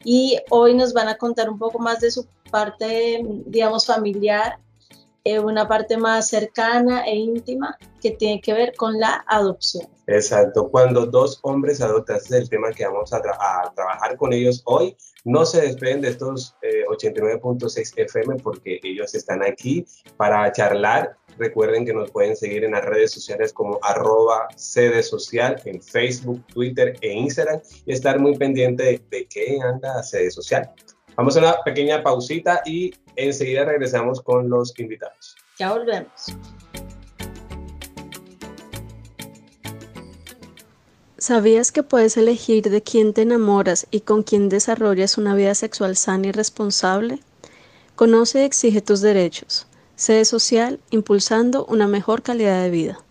y hoy nos van a contar un poco más de su parte, digamos, familiar, eh, una parte más cercana e íntima que tiene que ver con la adopción. Exacto, cuando dos hombres adoptan, ese es el tema que vamos a, tra a trabajar con ellos hoy. No se despeguen de estos eh, ochenta y nueve punto seis F M porque ellos están aquí para charlar. Recuerden que nos pueden seguir en las redes sociales como arroba sede social en Facebook, Twitter e Instagram y estar muy pendiente de, de qué anda Sede Social. Vamos a una pequeña pausita y enseguida regresamos con los invitados. Ya volvemos. ¿Sabías que puedes elegir de quién te enamoras y con quién desarrollas una vida sexual sana y responsable? Conoce y exige tus derechos. Sede Social, impulsando una mejor calidad de vida.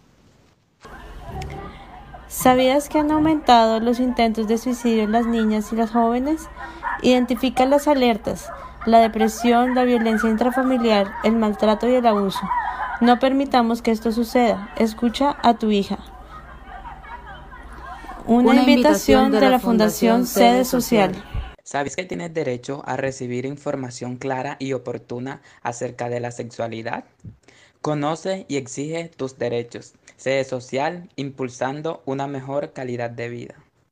¿Sabías que han aumentado los intentos de suicidio en las niñas y las jóvenes? Identifica las alertas, la depresión, la violencia intrafamiliar, el maltrato y el abuso. No permitamos que esto suceda. Escucha a tu hija. Una, Una invitación, invitación de, de la Fundación Sede Social. ¿Sabes que tienes derecho a recibir información clara y oportuna acerca de la sexualidad? Conoce y exige tus derechos. Sede Social, impulsando una mejor calidad de vida.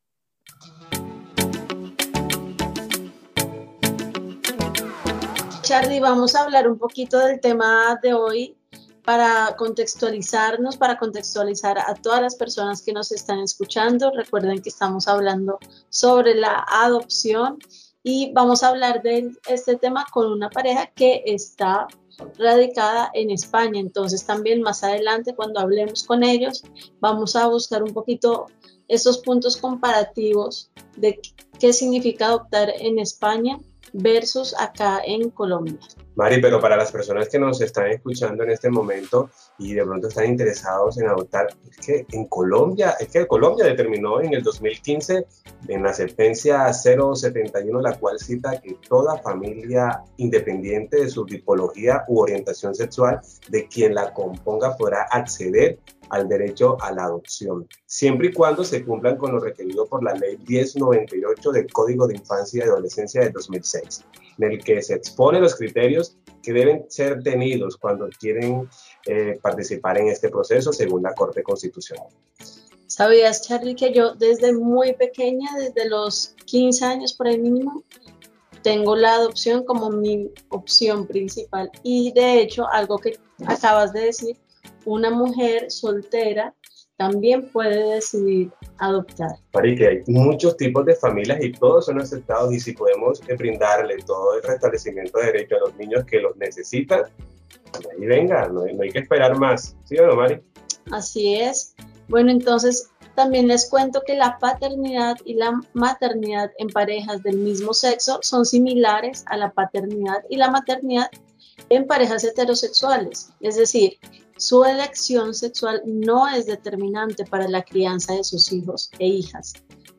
Charlie, vamos a hablar un poquito del tema de hoy para contextualizarnos, para contextualizar a todas las personas que nos están escuchando. Recuerden que estamos hablando sobre la adopción y vamos a hablar de este tema con una pareja que está radicada en España. Entonces también más adelante cuando hablemos con ellos vamos a buscar un poquito esos puntos comparativos de qué significa adoptar en España versus acá en Colombia. Mari, pero para las personas que nos están escuchando en este momento y de pronto están interesados en adoptar, es que en Colombia, es que Colombia determinó en el dos mil quince en la sentencia cero setenta y uno, la cual cita que toda familia independiente de su tipología u orientación sexual de quien la componga podrá acceder al derecho a la adopción, siempre y cuando se cumplan con lo requerido por la Ley diez noventa y ocho del Código de Infancia y Adolescencia del dos mil seis, en el que se exponen los criterios que deben ser tenidos cuando quieren eh, participar en este proceso según la Corte Constitucional. ¿Sabías, Charlie, que yo desde muy pequeña, desde los quince años por ahí mínimo, tengo la adopción como mi opción principal? Y de hecho, algo que acabas de decir, una mujer soltera también puede decidir adoptar. Mari, que hay muchos tipos de familias y todos son aceptados, y si podemos eh, brindarle todo el restablecimiento de derechos a los niños que los necesitan, pues ahí venga, no, no hay que esperar más. ¿Sí o no, Mari? Así es. Bueno, entonces también les cuento que la paternidad y la maternidad en parejas del mismo sexo son similares a la paternidad y la maternidad en parejas heterosexuales. Es decir, su elección sexual no es determinante para la crianza de sus hijos e hijas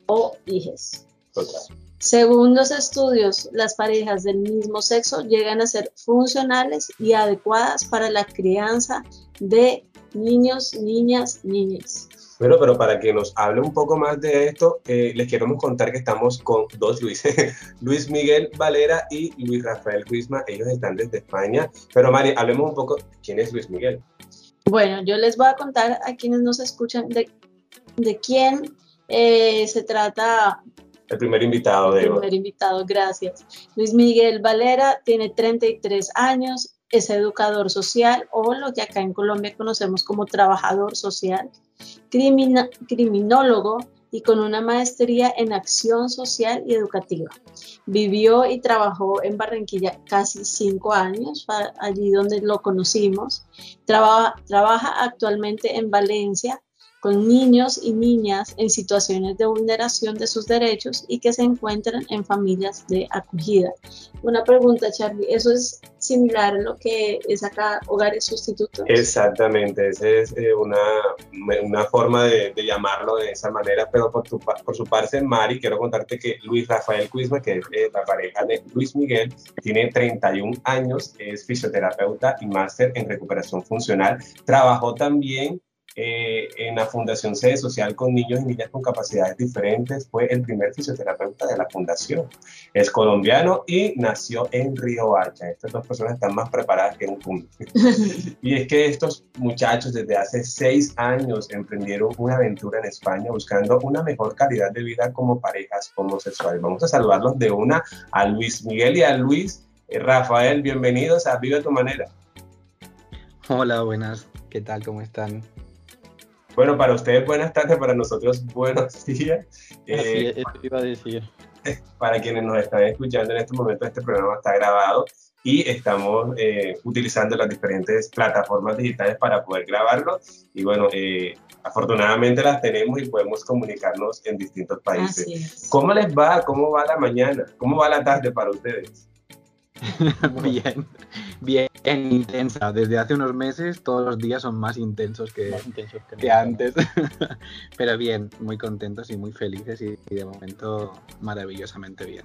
o hijes. Total. Según los estudios, las parejas del mismo sexo llegan a ser funcionales y adecuadas para la crianza de niños, niñas, niñas. Bueno, pero para que nos hable un poco más de esto, eh, les queremos contar que estamos con dos Luises, Luis Miguel Valera y Luis Rafael Cuisma. Ellos están desde España. Pero Mari, hablemos un poco, ¿quién es Luis Miguel? Bueno, yo les voy a contar a quienes nos escuchan de, de quién eh, se trata. El primer invitado de El primer invitado, gracias. Luis Miguel Valera tiene treinta y tres años, es educador social, o lo que acá en Colombia conocemos como trabajador social, crimina, criminólogo y con una maestría en acción social y educativa. Vivió y trabajó en Barranquilla casi cinco años, allí donde lo conocimos. Traba, trabaja actualmente en Valencia con niños y niñas en situaciones de vulneración de sus derechos y que se encuentran en familias de acogida. Una pregunta, Charlie, ¿eso es similar a lo que es acá Hogares Sustitutos? Exactamente, esa es eh, una, una forma de, de llamarlo de esa manera, pero por, tu, por su parte, Mari, quiero contarte que Luis Rafael Cuisma, que es eh, la pareja de Luis Miguel, tiene treinta y un años, es fisioterapeuta y máster en recuperación funcional. Trabajó también Eh, en la Fundación Sede Social con niños y niñas con capacidades diferentes. Fue el primer fisioterapeuta de la fundación. Es colombiano y nació en Riohacha. Estas dos personas están más preparadas que un punto. Y es que estos muchachos desde hace seis años emprendieron una aventura en España buscando una mejor calidad de vida como parejas homosexuales. Vamos a saludarlos de una a Luis Miguel y a Luis eh, Rafael. Bienvenidos a Vive a tu Manera. Hola, buenas. ¿Qué tal? ¿Cómo están? Bueno, para ustedes buenas tardes, para nosotros buenos días. Así eh, eso iba a decir. Para quienes nos están escuchando en este momento, este programa está grabado y estamos eh, utilizando las diferentes plataformas digitales para poder grabarlo. Y bueno, eh, afortunadamente las tenemos y podemos comunicarnos en distintos países. ¿Cómo les va? ¿Cómo va la mañana? ¿Cómo va la tarde para ustedes? Bien, bien intensa. Desde hace unos meses todos los días son más intensos que, más intensos que, que antes. Pero bien, muy contentos y muy felices y, y de momento maravillosamente bien.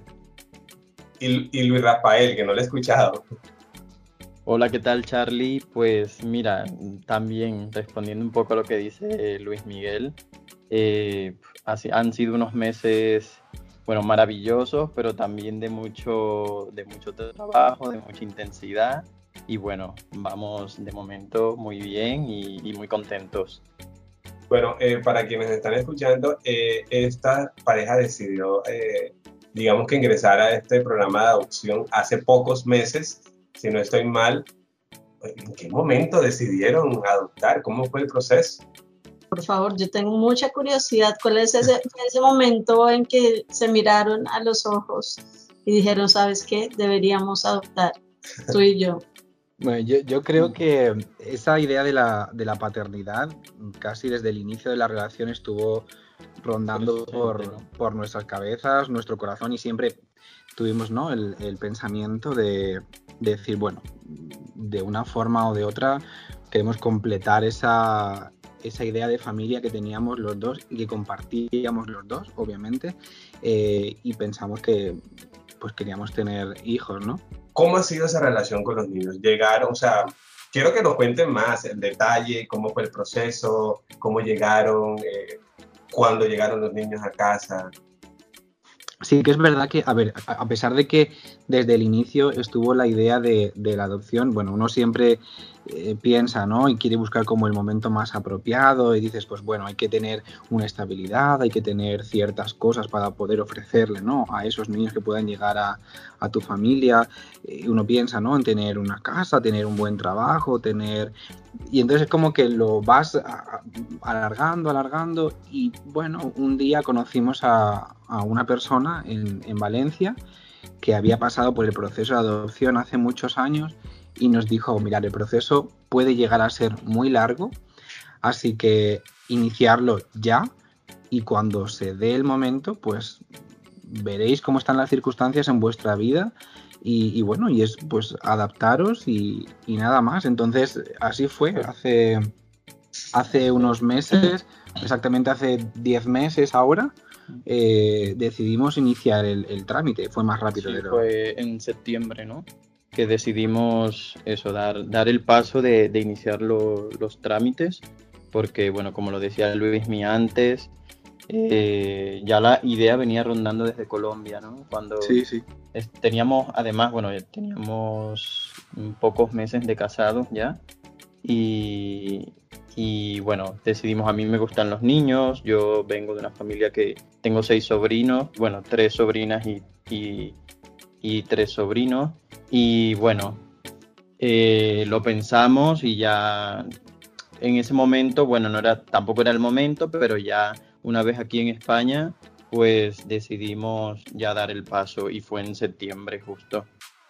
Y, y Luis Rafael, que no lo he escuchado. Hola, ¿qué tal, Charlie? Pues mira, también respondiendo un poco a lo que dice Luis Miguel, eh, así, han sido unos meses... Bueno, maravillosos, pero también de mucho, de mucho trabajo, de mucha intensidad. Y bueno, vamos de momento muy bien y, y muy contentos. Bueno, eh, para quienes están escuchando, eh, esta pareja decidió, eh, digamos que ingresar a este programa de adopción hace pocos meses, si no estoy mal. ¿En qué momento decidieron adoptar? ¿Cómo fue el proceso? Por favor, yo tengo mucha curiosidad. ¿Cuál es ese, ese momento en que se miraron a los ojos y dijeron, ¿sabes qué? Deberíamos adoptar, tú y yo. Bueno, yo, yo creo que esa idea de la, de la paternidad, casi desde el inicio de la relación, estuvo rondando por, por nuestras cabezas, nuestro corazón, y siempre tuvimos, ¿no?, el, el pensamiento de, de decir, bueno, de una forma o de otra queremos completar esa... esa idea de familia que teníamos los dos y que compartíamos los dos, obviamente, eh, y pensamos que pues queríamos tener hijos, ¿no? ¿Cómo ha sido esa relación con los niños? Llegaron, o sea, quiero que nos cuenten más el detalle, cómo fue el proceso, cómo llegaron, eh, cuándo llegaron los niños a casa. Sí, que es verdad que, a ver, a pesar de que desde el inicio estuvo la idea de, de la adopción, bueno, uno siempre eh, piensa, ¿no? Y quiere buscar como el momento más apropiado y dices, pues bueno, hay que tener una estabilidad, hay que tener ciertas cosas para poder ofrecerle, ¿no? A esos niños que puedan llegar a, a tu familia. Eh, uno piensa, ¿no? En tener una casa, tener un buen trabajo, tener... Y entonces es como que lo vas a, a, alargando, alargando y bueno, un día conocimos a, a una persona en, en Valencia que había pasado por el proceso de adopción hace muchos años y nos dijo, mirad, el proceso puede llegar a ser muy largo, así que iniciarlo ya y cuando se dé el momento, pues veréis cómo están las circunstancias en vuestra vida y, y bueno, y es pues adaptaros y, y nada más. Entonces así fue, hace, hace unos meses, exactamente hace diez meses ahora, eh, decidimos iniciar el, el trámite, fue más rápido. Sí, de lo... fue en septiembre, ¿no? Que decidimos eso, dar, dar el paso de, de iniciar lo, los trámites, porque bueno, como lo decía Luismi antes, eh, ya la idea venía rondando desde Colombia, ¿no? Cuando sí, sí. Es, teníamos, además, bueno, teníamos pocos meses de casados ya, y, y bueno, decidimos, a mí me gustan los niños, yo vengo de una familia que tengo seis sobrinos, bueno, tres sobrinas y, y, y tres sobrinos, y bueno, eh, lo pensamos y ya en ese momento, bueno, no era, tampoco era el momento, pero ya una vez aquí en España, pues decidimos ya dar el paso y fue en septiembre justo.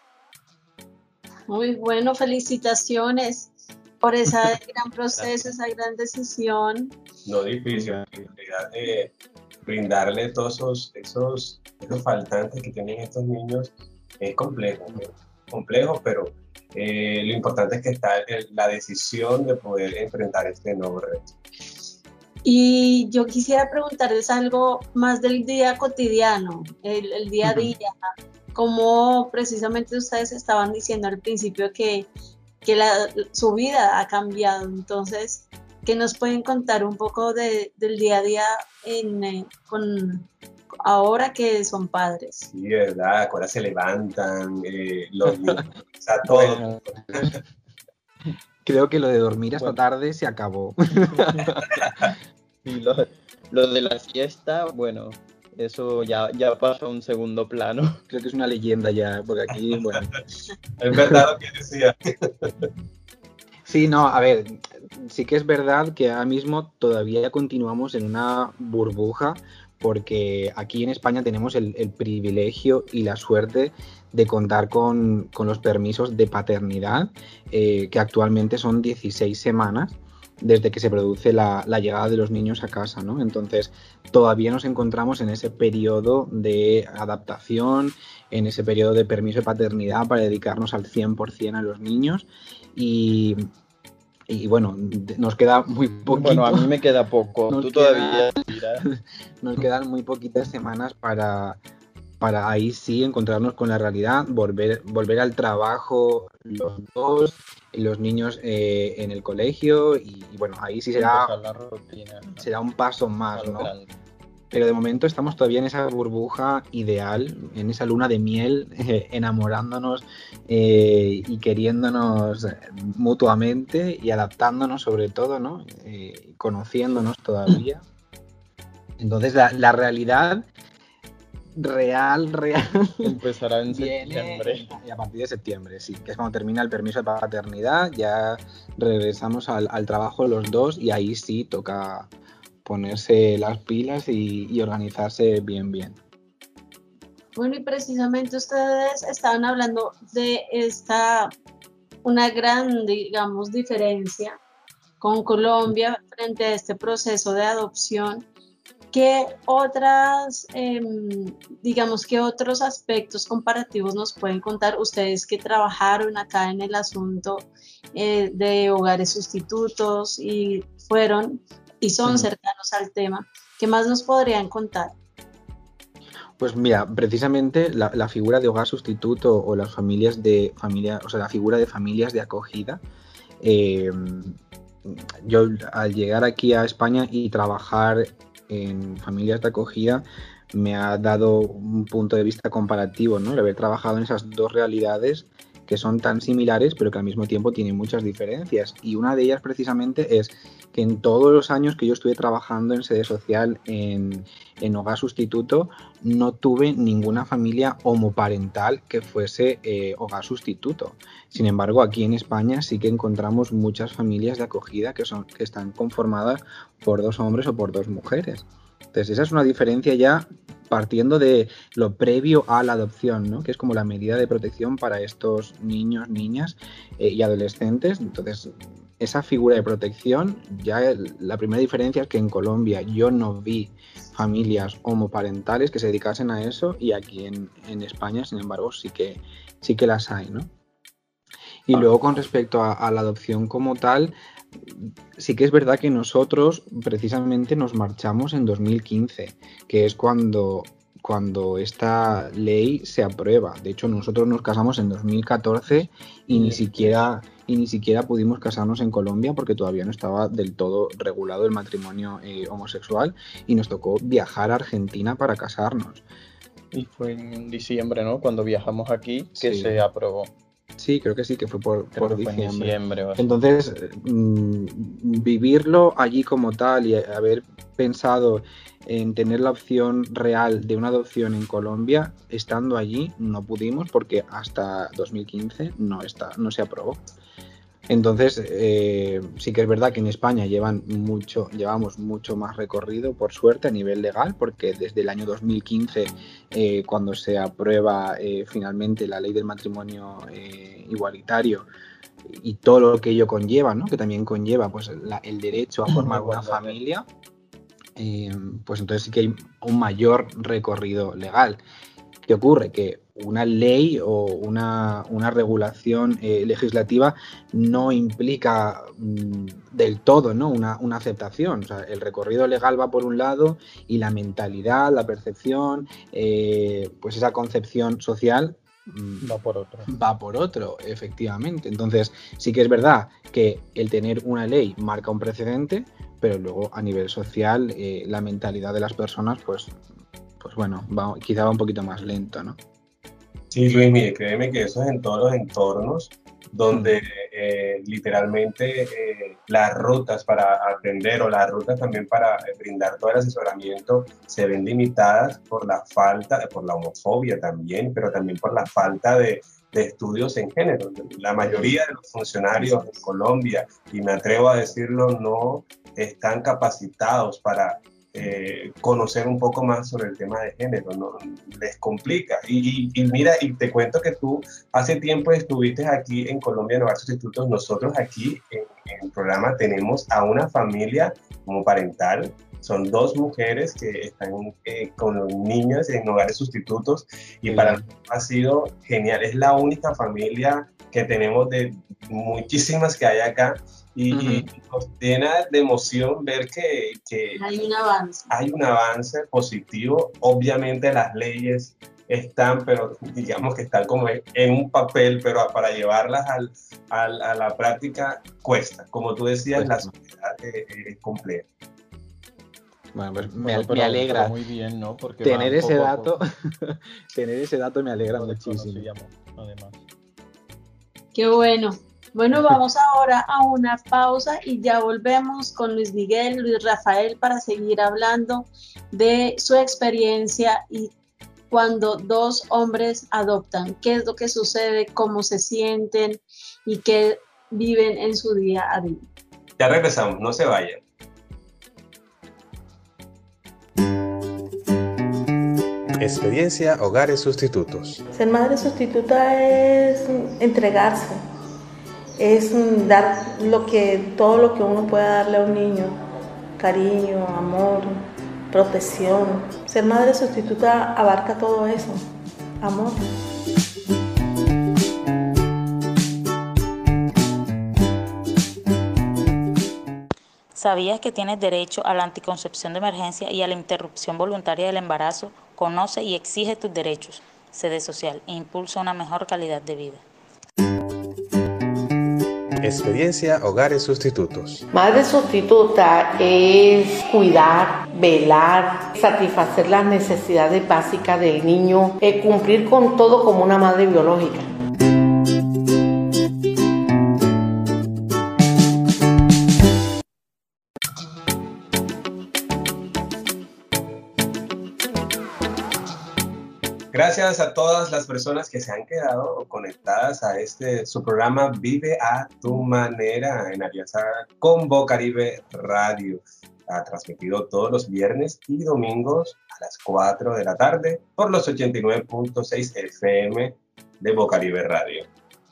Muy bueno, felicitaciones por ese gran proceso, esa gran decisión. No difícil, en realidad, eh, brindarle todos esos, esos, esos faltantes que tienen estos niños es complejo, ¿no? complejo, pero eh, lo importante es que está el, la decisión de poder enfrentar este nuevo reto. Y yo quisiera preguntarles algo más del día cotidiano, el, el día a día, como precisamente ustedes estaban diciendo al principio que, que la, su vida ha cambiado, entonces, ¿qué nos pueden contar un poco de, del día a día en, eh, con, ahora que son padres? Sí, verdad, ahora se levantan, eh, los niños, o sea, todo. Creo que lo de dormir hasta bueno. tarde se acabó. Y lo, lo de la siesta, bueno, eso ya, ya pasó a un segundo plano. Creo que es una leyenda ya, porque aquí, bueno. Es verdad lo que decía. Sí, no, a ver, sí que es verdad que ahora mismo todavía continuamos en una burbuja, porque aquí en España tenemos el, el privilegio y la suerte de contar con, con los permisos de paternidad, eh, que actualmente son dieciséis semanas desde que se produce la, la llegada de los niños a casa, ¿no? Entonces, todavía nos encontramos en ese periodo de adaptación, en ese periodo de permiso de paternidad para dedicarnos al cien por ciento a los niños y... Y bueno, nos queda muy poquito. Bueno, a mí me queda poco. Nos Tú queda, todavía. Nos quedan muy poquitas semanas para, para ahí sí encontrarnos con la realidad, volver, volver al trabajo los dos, los niños eh, en el colegio y, y bueno, ahí sí será, la rutina, ¿no? será un paso más, ¿no? Pero de momento estamos todavía en esa burbuja ideal, en esa luna de miel, eh, enamorándonos eh, y queriéndonos mutuamente y adaptándonos sobre todo, ¿no? Eh, conociéndonos todavía. Entonces la, la realidad real, real... empezará en viene, septiembre. Y a partir de septiembre, sí, que es cuando termina el permiso de paternidad, ya regresamos al, al trabajo los dos y ahí sí toca... ponerse las pilas y, y organizarse bien, bien. Bueno, y precisamente ustedes estaban hablando de esta, una gran, digamos, diferencia con Colombia frente a este proceso de adopción. ¿Qué otras, eh, digamos, qué otros aspectos comparativos nos pueden contar ustedes que trabajaron acá en el asunto eh, de hogares sustitutos y fueron y son cercanos al tema? ¿Qué más nos podrían contar? Pues mira, precisamente la, la figura de hogar sustituto o las familias de familia, o sea, la figura de familias de acogida, eh, yo al llegar aquí a España y trabajar en familias de acogida me ha dado un punto de vista comparativo, ¿no? El haber trabajado en esas dos realidades que son tan similares, pero que al mismo tiempo tienen muchas diferencias. Y una de ellas precisamente es que en todos los años que yo estuve trabajando en sede social, en, en hogar sustituto, no tuve ninguna familia homoparental que fuese eh, hogar sustituto. Sin embargo, aquí en España sí que encontramos muchas familias de acogida que, son, que están conformadas por dos hombres o por dos mujeres. Entonces, esa es una diferencia ya partiendo de lo previo a la adopción, ¿no? Que es como la medida de protección para estos niños, niñas eh, y adolescentes. Entonces, esa figura de protección, ya la primera diferencia es que en Colombia yo no vi familias homoparentales que se dedicasen a eso, y aquí en, en España, sin embargo, sí que, sí que las hay, ¿no? Y luego, con respecto a, a la adopción como tal, sí que es verdad que nosotros precisamente nos marchamos en dos mil quince, que es cuando, cuando esta ley se aprueba. De hecho, nosotros nos casamos en dos mil catorce y ni siquiera, y ni siquiera pudimos casarnos en Colombia porque todavía no estaba del todo regulado el matrimonio eh, homosexual, y nos tocó viajar a Argentina para casarnos. Y fue en diciembre, ¿no? Cuando viajamos aquí que Sí. se aprobó. Sí, creo que sí, que fue por, Creo por que fue en diciembre. diciembre o así. Entonces, mmm, vivirlo allí como tal y haber pensado en tener la opción real de una adopción en Colombia, estando allí no pudimos porque hasta dos mil quince no, está, no se aprobó. Entonces, eh, sí que es verdad que en España llevan mucho, llevamos mucho más recorrido, por suerte, a nivel legal, porque desde el año dos mil quince, eh, cuando se aprueba eh, finalmente la ley del matrimonio eh, igualitario y todo lo que ello conlleva, ¿no? Que también conlleva pues, la, el derecho a formar una familia, eh, pues entonces sí que hay un mayor recorrido legal. ¿Qué ocurre? Que una ley o una, una regulación eh, legislativa no implica mm, del todo, ¿no? una, una aceptación. O sea, el recorrido legal va por un lado y la mentalidad, la percepción, eh, pues esa concepción social mm, Va por otro. va por otro, efectivamente. Entonces, sí que es verdad que el tener una ley marca un precedente, pero luego a nivel social eh, la mentalidad de las personas, pues, pues bueno, va, quizá va un poquito más lento, ¿no? Sí, Luis, mire, créeme que eso es en todos los entornos donde eh, literalmente eh, las rutas para atender o las rutas también para eh, brindar todo el asesoramiento se ven limitadas por la falta, por la homofobia también, pero también por la falta de, de estudios en género. La mayoría de los funcionarios en Colombia, y me atrevo a decirlo, no están capacitados para Eh, conocer un poco más sobre el tema de género, ¿no? Les complica. Y, y, y mira, y te cuento que tú hace tiempo estuviste aquí en Colombia en Hogar Sustitutos. Nosotros aquí en, en el programa tenemos a una familia homoparental. Son dos mujeres que están eh, con los niños en hogares sustitutos, y sí, para nosotros ha sido genial. Es la única familia que tenemos de muchísimas que hay acá. Y, uh-huh. y nos llena de emoción ver que, que hay un avance. Hay un avance positivo. Obviamente las leyes están, pero digamos que están como en un papel, pero para llevarlas al, al, a la práctica cuesta. Como tú decías, pues, la sociedad es, es compleja. Bueno, pues me, bueno, pero, me alegra muy bien, ¿no? Porque tener ese poco dato, tener ese dato me alegra no muchísimo. Además. Qué bueno. Bueno, vamos ahora a una pausa y ya volvemos con Luis Miguel, Luis Rafael, para seguir hablando de su experiencia y cuando dos hombres adoptan, qué es lo que sucede, cómo se sienten y qué viven en su día a día. Ya regresamos, no se vayan. Experiencia Hogares Sustitutos. Ser madre sustituta es entregarse. Es dar lo que, todo lo que uno pueda darle a un niño, cariño, amor, protección. Ser madre sustituta abarca todo eso, amor. ¿Sabías que tienes derecho a la anticoncepción de emergencia y a la interrupción voluntaria del embarazo? Conoce y exige tus derechos. Sede Social e impulsa una mejor calidad de vida. Experiencia Hogares Sustitutos. Madre sustituta es cuidar, velar, satisfacer las necesidades básicas del niño, y cumplir con todo como una madre biológica. Gracias a todas las personas que se han quedado conectadas a este su programa Vive a tu manera en alianza con Bocaribe Radio. Ha transmitido todos los viernes y domingos a las cuatro de la tarde por los ochenta y nueve punto seis F M de Bocaribe Radio.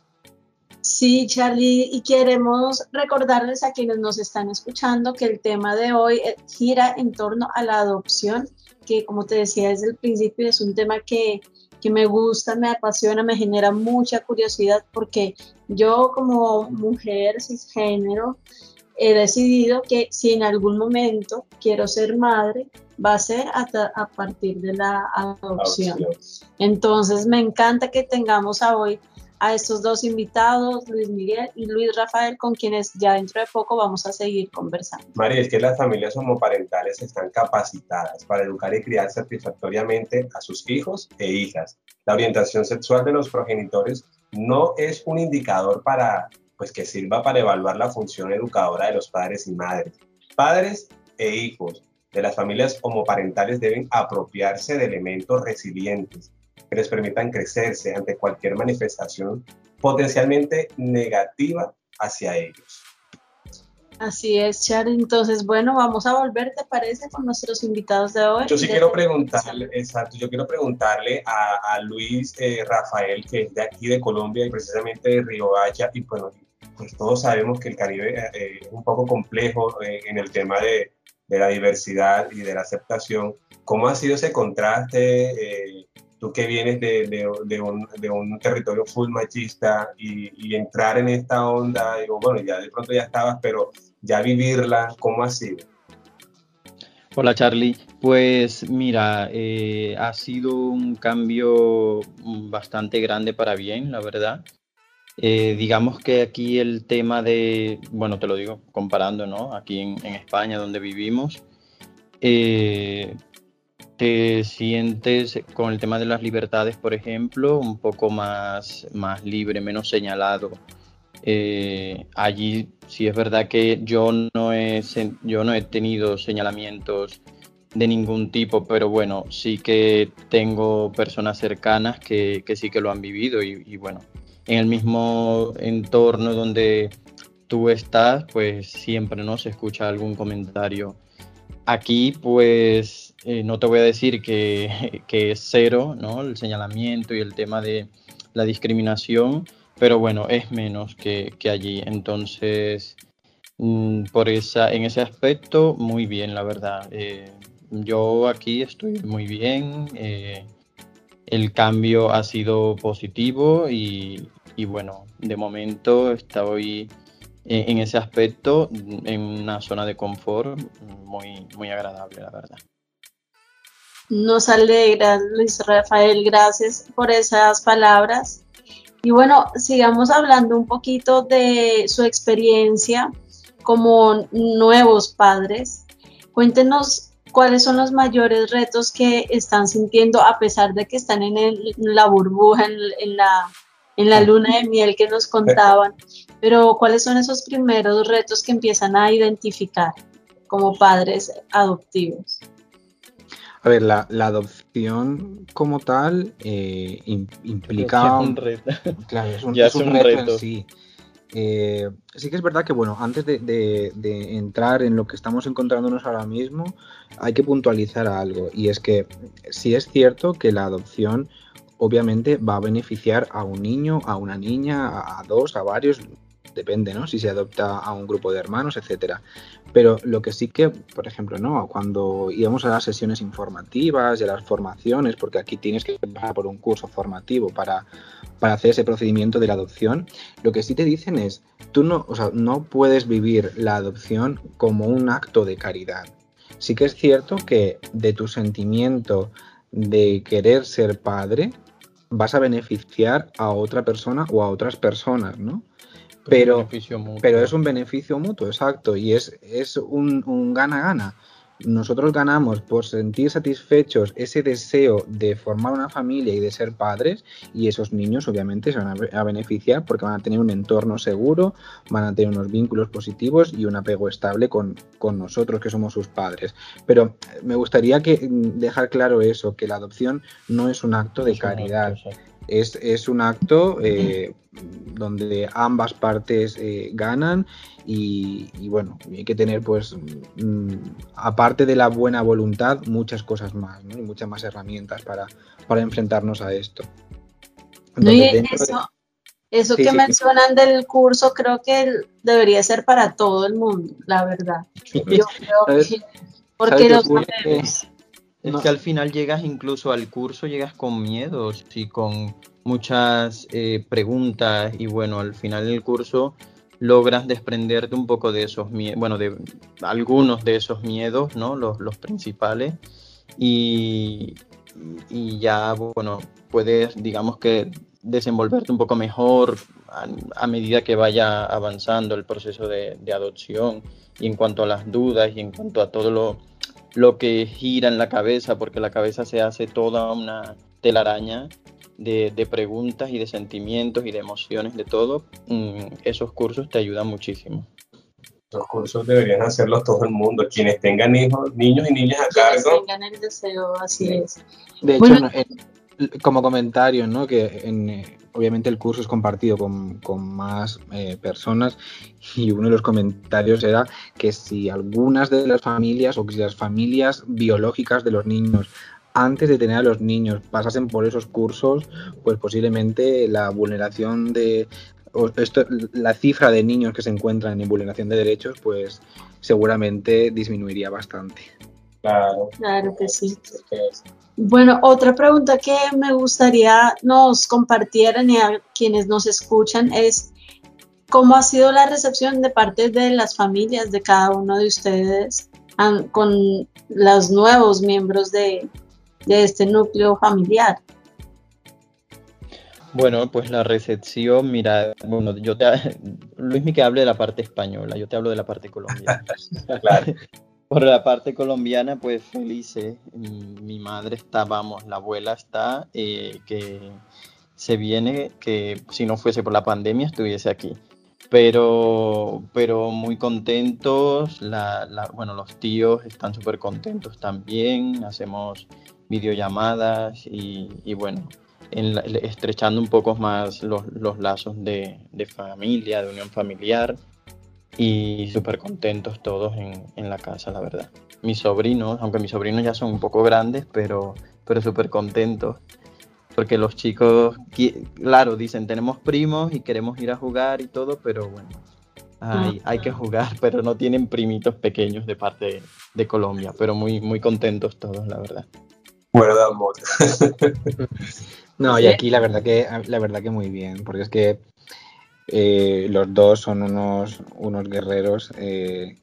Sí, Charlie, y queremos recordarles a quienes nos están escuchando que el tema de hoy gira en torno a la adopción, que como te decía desde el principio es un tema que, que me gusta, me apasiona, me genera mucha curiosidad, porque yo como mujer cisgénero he decidido que si en algún momento quiero ser madre, va a ser a, a partir de la adopción. Entonces me encanta que tengamos a hoy a estos dos invitados, Luis Miguel y Luis Rafael, con quienes ya dentro de poco vamos a seguir conversando. María, es que las familias homoparentales están capacitadas para educar y criar satisfactoriamente a sus hijos e hijas. La orientación sexual de los progenitores no es un indicador para, pues, que sirva para evaluar la función educadora de los padres y madres. Padres e hijos de las familias homoparentales deben apropiarse de elementos resilientes que les permitan crecerse ante cualquier manifestación potencialmente negativa hacia ellos. Así es, Charlie. Entonces, bueno, vamos a volver, ¿te parece?, con nuestros invitados de hoy. Yo sí quiero preguntarle, exacto, yo quiero preguntarle a, a Luis eh, Rafael, que es de aquí de Colombia y precisamente de Riohacha, y bueno, pues todos sabemos que el Caribe eh, es un poco complejo eh, en el tema de, de la diversidad y de la aceptación. ¿Cómo ha sido ese contraste? Eh, Tú que vienes de, de, de, un, de un territorio full machista y, y entrar en esta onda, digo, bueno, ya de pronto ya estabas, pero ya vivirla, ¿cómo ha sido? Hola Charlie, pues mira, eh, ha sido un cambio bastante grande para bien, la verdad. Eh, digamos que aquí el tema de, bueno, te lo digo comparando, ¿no? Aquí en, en España, donde vivimos, eh, te sientes con el tema de las libertades, por ejemplo, un poco más, más libre, menos señalado. Eh, allí sí es verdad que yo no, he, yo no he tenido señalamientos de ningún tipo, pero bueno, sí que tengo personas cercanas que, que sí que lo han vivido y, y bueno, en el mismo entorno donde tú estás, pues siempre, ¿no?, se escucha algún comentario. Aquí, pues, eh, no te voy a decir que, que es cero, ¿no?, el señalamiento y el tema de la discriminación, pero bueno, es menos que, que allí. Entonces, mmm, por esa, en ese aspecto, muy bien, la verdad. Eh, yo aquí estoy muy bien, eh, el cambio ha sido positivo y, y bueno, de momento estoy en ese aspecto en una zona de confort muy, muy agradable, la verdad. Nos alegra, Luis Rafael, gracias por esas palabras. Y bueno, sigamos hablando un poquito de su experiencia como nuevos padres. Cuéntenos cuáles son los mayores retos que están sintiendo a pesar de que están en, el, en la burbuja, en, en, la, en la luna de miel que nos contaban, pero cuáles son esos primeros retos que empiezan a identificar como padres adoptivos. A ver, la, la adopción como tal eh, implica... Es un reto. Claro, es un, ya es un, un reto, reto en sí. Eh, sí que es verdad que, bueno, antes de, de, de entrar en lo que estamos encontrándonos ahora mismo, hay que puntualizar algo, y es que sí es cierto que la adopción obviamente va a beneficiar a un niño, a una niña, a, a dos, a varios, depende, ¿no?, si se adopta a un grupo de hermanos, etcétera. Pero lo que sí que, por ejemplo, no, cuando íbamos a las sesiones informativas y a las formaciones, porque aquí tienes que pasar por un curso formativo para, para hacer ese procedimiento de la adopción, lo que sí te dicen es, tú no, o sea, no puedes vivir la adopción como un acto de caridad. Sí que es cierto que de tu sentimiento de querer ser padre, vas a beneficiar a otra persona o a otras personas, ¿no? Pero, pero es un beneficio mutuo, exacto, y es, es un, un gana-gana. nosotros ganamos por sentir satisfechos ese deseo de formar una familia y de ser padres, y esos niños obviamente se van a, a beneficiar porque van a tener un entorno seguro, van a tener unos vínculos positivos y un apego estable con, con nosotros que somos sus padres. Pero me gustaría que dejar claro eso, que la adopción no es un acto de caridad. Es, es un acto eh, donde ambas partes eh, ganan y, y bueno, hay que tener pues mm, aparte de la buena voluntad muchas cosas más, ¿no? Y muchas más herramientas para, para enfrentarnos a esto. Entonces, no, eso, de... eso sí, que sí, mencionan sí. del curso creo que debería ser para todo el mundo, la verdad. Yo creo que porque los sabemos. Es que al final llegas incluso al curso, llegas con miedos y con muchas eh, preguntas y bueno, al final del curso logras desprenderte un poco de esos miedos, bueno, de algunos de esos miedos, ¿no? Los, los principales y, y ya, bueno, puedes, digamos que desenvolverte un poco mejor a, a medida que vaya avanzando el proceso de, de adopción y en cuanto a las dudas y en cuanto a todo lo lo que gira en la cabeza, porque la cabeza se hace toda una telaraña de, de preguntas y de sentimientos y de emociones, de todo. Mm, esos cursos te ayudan muchísimo. Los cursos deberían hacerlos todo el mundo, quienes tengan hijos, niños y niñas a quienes cargo. tengan el deseo, así sí. es. De hecho, bueno, en, como comentario, ¿no? Que en, eh, obviamente el curso es compartido con, con más eh, personas y uno de los comentarios era que si algunas de las familias o que si las familias biológicas de los niños antes de tener a los niños pasasen por esos cursos, pues posiblemente la vulneración de esto, la cifra de niños que se encuentran en vulneración de derechos, pues seguramente disminuiría bastante. Claro, claro que sí. Bueno, otra pregunta que me gustaría nos compartieran y a quienes nos escuchan es ¿cómo ha sido la recepción de parte de las familias de cada uno de ustedes con los nuevos miembros de, de este núcleo familiar? Bueno, pues la recepción, mira, bueno, yo te, Luis, que hable de la parte española, yo te hablo de la parte colombiana. Claro. Por la parte colombiana, pues felices. Mi madre está, vamos, la abuela está, eh, que se viene, que si no fuese por la pandemia estuviese aquí. Pero, pero muy contentos, la, la, bueno, los tíos están súper contentos también, hacemos videollamadas y, y bueno, en la, estrechando un poco más los, los lazos de, de familia, de unión familiar. Y súper contentos todos en, en la casa, la verdad. Mis sobrinos, aunque mis sobrinos ya son un poco grandes, pero, pero súper contentos. Porque los chicos, claro, dicen, tenemos primos y queremos ir a jugar y todo, pero bueno, hay, hay que jugar, pero no tienen primitos pequeños de parte de, de Colombia. Pero muy, muy contentos todos, la verdad. Bueno, de amor. No, y aquí la verdad que, la verdad que muy bien, porque es que Eh, los dos son unos, unos guerreros eh,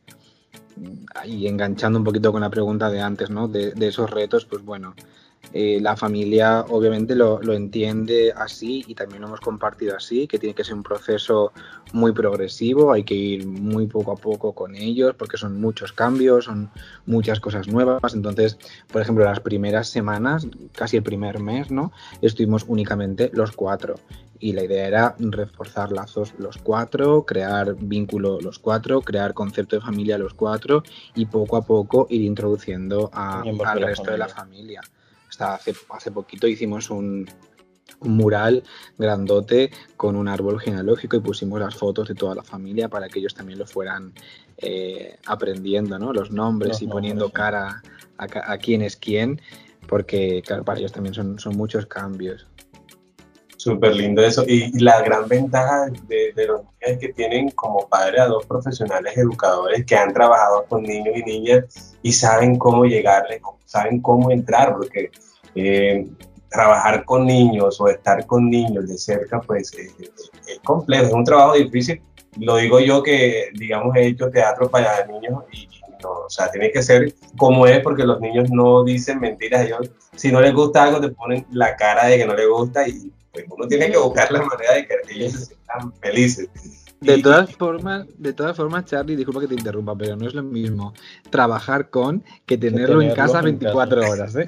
y enganchando un poquito con la pregunta de antes, ¿no? De, de esos retos, pues bueno, eh, la familia obviamente lo, lo entiende así y también lo hemos compartido así, que tiene que ser un proceso muy progresivo, hay que ir muy poco a poco con ellos porque son muchos cambios, son muchas cosas nuevas. Entonces, por ejemplo, las primeras semanas, casi el primer mes, ¿no? Estuvimos únicamente los cuatro. Y la idea era reforzar lazos los cuatro, crear vínculo los cuatro, crear concepto de familia los cuatro y poco a poco ir introduciendo a, al resto de la familia. Hasta hace, hace poquito hicimos un, un mural grandote con un árbol genealógico y pusimos las fotos de toda la familia para que ellos también lo fueran eh, aprendiendo, ¿no? Los nombres los y nombres, poniendo sí. cara a, a quién es quién, porque claro, para ellos también son, son muchos cambios. Súper lindo eso. Y, y la gran ventaja de, de los niños es que tienen como padre a dos profesionales educadores que han trabajado con niños y niñas y saben cómo llegarles, saben cómo entrar, porque eh, trabajar con niños o estar con niños de cerca, pues es, es complejo, es un trabajo difícil. Lo digo yo que, digamos, he hecho teatro para niños y, y no, o sea, tiene que ser como es, porque los niños no dicen mentiras. Ellos, si no les gusta algo, te ponen la cara de que no les gusta y pues uno tiene que buscar la manera de que ellos se sientan felices. De todas formas, de todas formas, Charlie, disculpa que te interrumpa, pero no es lo mismo trabajar con que tenerlo, que tenerlo en casa veinticuatro en casa. horas, ¿eh?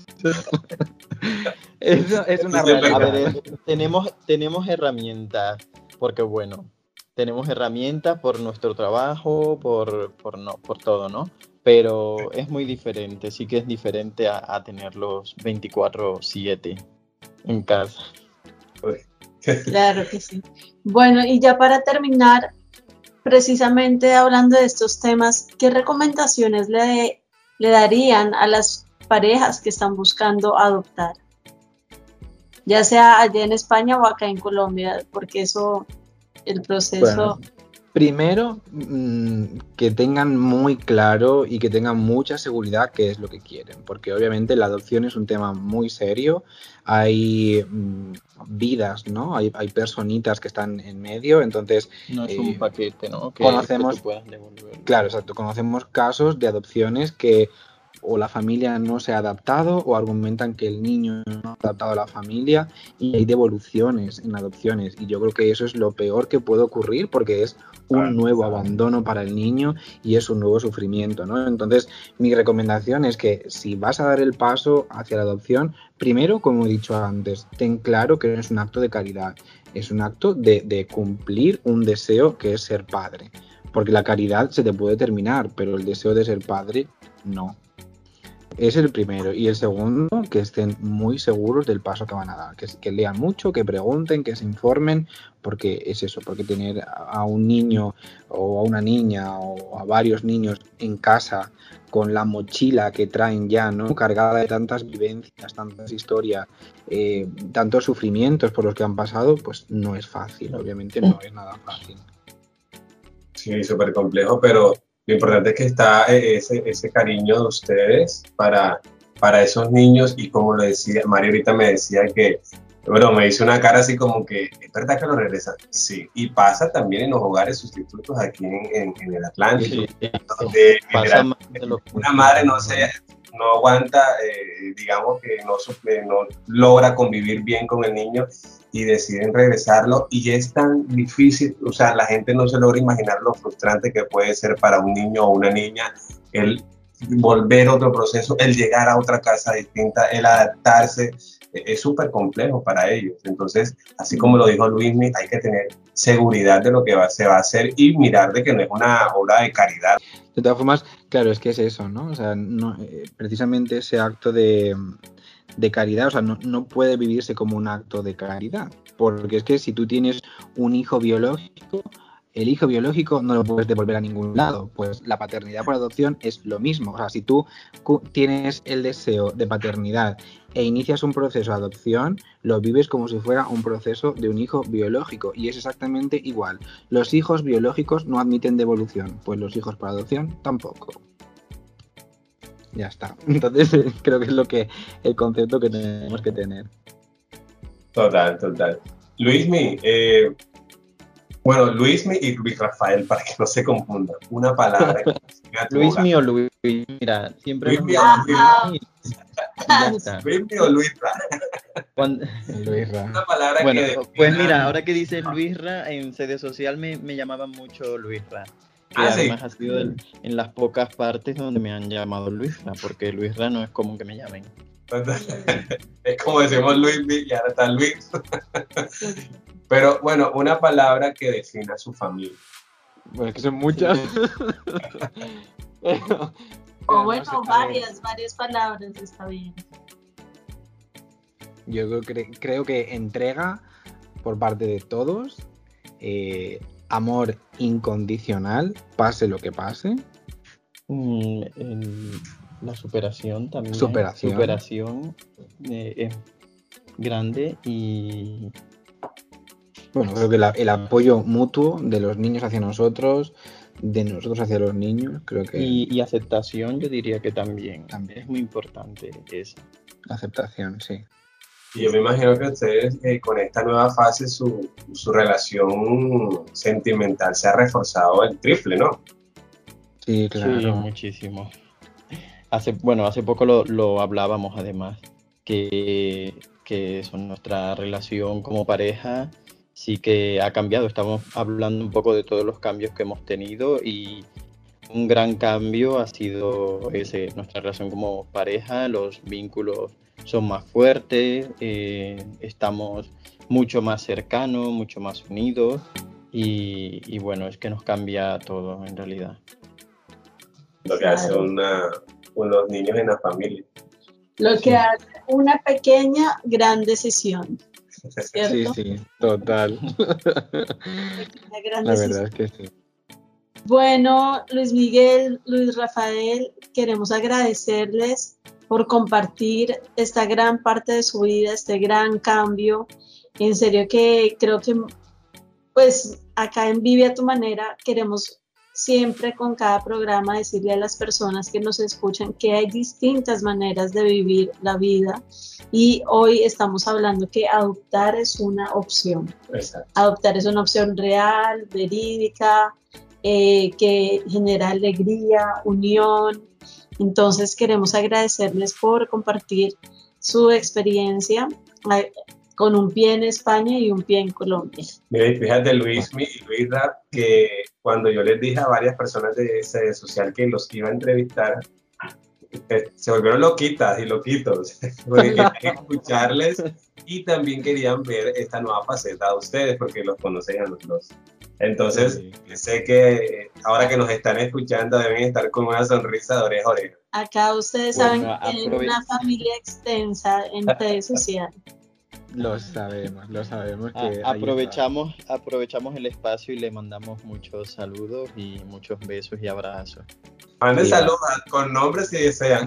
Eso es una realidad. A ver, tenemos, tenemos herramientas, porque bueno, tenemos herramientas por nuestro trabajo, por, por, no, por todo, ¿no? Pero es muy diferente, sí que es diferente a, a tenerlos veinticuatro siete en casa. Claro que sí. Bueno, y ya para terminar, precisamente hablando de estos temas, ¿qué recomendaciones le, le darían a las parejas que están buscando adoptar? Ya sea allá en España o acá en Colombia, porque eso, el proceso... Bueno, primero, mmm, que tengan muy claro y que tengan mucha seguridad qué es lo que quieren, porque obviamente la adopción es un tema muy serio, hay mmm, vidas, ¿no? Hay, hay personitas que están en medio, entonces... No es eh, un paquete, ¿no? Que, conocemos, que tú puedas devolver. Claro, exacto, conocemos casos de adopciones que o la familia no se ha adaptado o argumentan que el niño no ha adaptado a la familia y hay devoluciones en adopciones y yo creo que eso es lo peor que puede ocurrir porque es un nuevo abandono para el niño y es un nuevo sufrimiento, ¿no? Entonces mi recomendación es que si vas a dar el paso hacia la adopción, primero, como he dicho antes, ten claro que no es un acto de caridad, es un acto de, de cumplir un deseo que es ser padre, porque la caridad se te puede terminar, pero el deseo de ser padre no. Es el primero. Y el segundo, que estén muy seguros del paso que van a dar. Que, que lean mucho, que pregunten, que se informen, porque es eso, porque tener a un niño o a una niña o a varios niños en casa con la mochila que traen ya, ¿no? Cargada de tantas vivencias, tantas historias, eh, tantos sufrimientos por los que han pasado, pues no es fácil, obviamente no es nada fácil. Sí, súper complejo, pero... Lo importante es que está ese, ese cariño de ustedes para, para esos niños y como lo decía, Mario ahorita me decía que, bueno, me hizo una cara así como que, ¿es verdad que lo regresan? Sí, y pasa también en los hogares sustitutos aquí en, en, en el Atlántico, sí, donde pasa más de lo que una madre no se... no aguanta, eh, digamos que no, no logra convivir bien con el niño y deciden regresarlo y es tan difícil, o sea, la gente no se logra imaginar lo frustrante que puede ser para un niño o una niña el volver a otro proceso, el llegar a otra casa distinta, el adaptarse, eh, es súper complejo para ellos. Entonces, así como lo dijo Luismi, hay que tener seguridad de lo que va, se va a hacer y mirar de que no es una obra de caridad. De todas formas, claro, es que es eso, ¿no? O sea, no, eh, precisamente ese acto de, de caridad, o sea, no, no puede vivirse como un acto de caridad, porque es que si tú tienes un hijo biológico, el hijo biológico no lo puedes devolver a ningún lado, pues la paternidad por adopción es lo mismo, o sea, si tú tienes el deseo de paternidad e inicias un proceso de adopción, lo vives como si fuera un proceso de un hijo biológico y es exactamente igual. Los hijos biológicos no admiten devolución, pues los hijos por adopción tampoco. Ya está. Entonces creo que es lo que el concepto que tenemos que tener. Total, total. Luismi, eh, bueno, Luismi y Luis Rafael, para que no se confundan. Una palabra. Luismi o Luis, mira, siempre Luismi o Luis. Luismi o Luisra. Cuando... Luisra. Una palabra bueno, que pues mira, ahora que dices Luisra, en sede social me, me llamaban mucho Luisra. Que ah, además sí. ha sido en, en las pocas partes donde me han llamado Luisra, porque Luisra no es común que me llamen. Es como decimos Luismi y ahora está Luis. Pero bueno, una palabra que defina a su familia. Bueno, es que son muchas. pero, o bueno, no sé, varias, varias palabras, está bien. Yo creo que, creo que entrega por parte de todos, eh, amor incondicional, pase lo que pase. Mm, el, la superación también. Superación. Superación eh, es grande y... Bueno, creo que la, el apoyo mutuo de los niños hacia nosotros, de nosotros hacia los niños, creo que... Y, y aceptación yo diría que también, también es muy importante eso. Aceptación, sí. Y yo me imagino que ustedes eh, con esta nueva fase su, su relación sentimental se ha reforzado el triple, ¿no? Sí, claro. Sí, muchísimo. Hace, bueno, hace poco lo, lo hablábamos además, que, que eso, nuestra relación como pareja sí que ha cambiado. Estamos hablando un poco de todos los cambios que hemos tenido y un gran cambio ha sido ese, nuestra relación como pareja, los vínculos son más fuertes, eh, estamos mucho más cercanos, mucho más unidos y, y bueno, es que nos cambia todo en realidad. Lo que hace una, unos niños en la familia. Lo que hace una pequeña, gran decisión, ¿cierto? Sí, sí, total. Una gran La decisión. verdad es que sí. Bueno, Luis Miguel, Luis Rafael, queremos agradecerles por compartir esta gran parte de su vida, este gran cambio. En serio que creo que pues acá en Vive a tu Manera queremos siempre con cada programa decirle a las personas que nos escuchan que hay distintas maneras de vivir la vida y hoy estamos hablando que adoptar es una opción. Exacto. Adoptar es una opción real, verídica, eh, que genera alegría, unión. Entonces queremos agradecerles por compartir su experiencia eh, con un pie en España y un pie en Colombia. Mira, y fíjate Luis y Luis Rap, que cuando yo les dije a varias personas de ese social que los iba a entrevistar, eh, se volvieron loquitas y loquitos, porque querían escucharles y también querían ver esta nueva faceta de ustedes, porque los conocen a los dos. Entonces, sí. Sé que ahora que nos están escuchando deben estar con una sonrisa de oreja a oreja. Acá ustedes Bueno, saben que tienen aprove- una familia extensa en redes sociales. Lo sabemos, lo sabemos que Ah, ahí aprovechamos, aprovechamos el espacio y le mandamos muchos saludos y muchos besos y abrazos. Manden Sí. saludos con nombres si desean.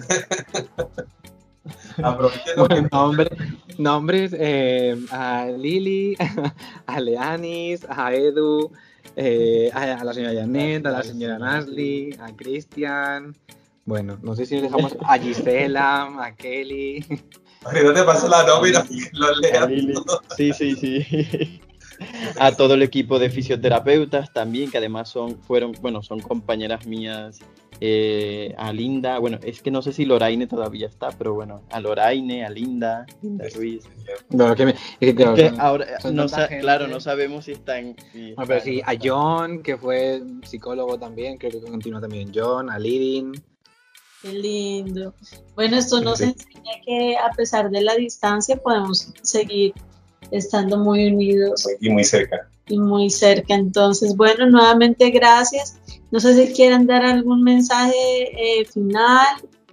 Aprovechen está. Bueno, nombre- nombres eh, a Lili, a Leanis, a Edu, eh, a, a la señora Janet, a la señora Nasli, a Cristian. Bueno, no sé si dejamos a Gisela, a Kelly. No te paso la nómina y lo A lean. Lili. Sí, sí, sí. A todo el equipo de fisioterapeutas también, que además son, fueron, bueno, son compañeras mías. Eh, a Linda, bueno, es que no sé si Loraine todavía está, pero bueno, a Loraine, a Linda, Linda Ruiz. Bueno, que me- es que, claro, Es que son- ahora, son no tanta sa- gente. claro, no sabemos si están. Si Bueno, pero están- sí, a John, que fue psicólogo también, creo que continúa también John, a Lidin. Qué lindo. Bueno, esto nos Sí. enseña que a pesar de la distancia podemos seguir estando muy unidos Y muy cerca. y muy cerca. Entonces, bueno, nuevamente gracias. No sé si quieren dar algún mensaje eh, final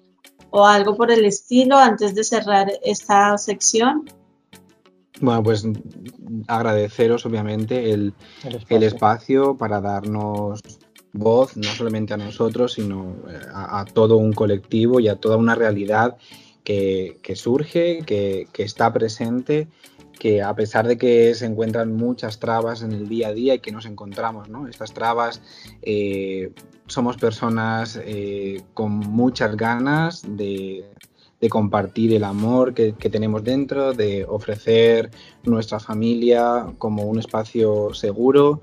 o algo por el estilo antes de cerrar esta sección. Bueno, pues agradeceros obviamente el, El espacio. el espacio para darnos voz, no solamente a nosotros, sino a, a todo un colectivo y a toda una realidad que, que surge, que, que está presente, que a pesar de que se encuentran muchas trabas en el día a día y que nos encontramos, ¿no? Estas trabas, eh, somos personas eh, con muchas ganas de, de compartir el amor que, que tenemos dentro, de ofrecer nuestra familia como un espacio seguro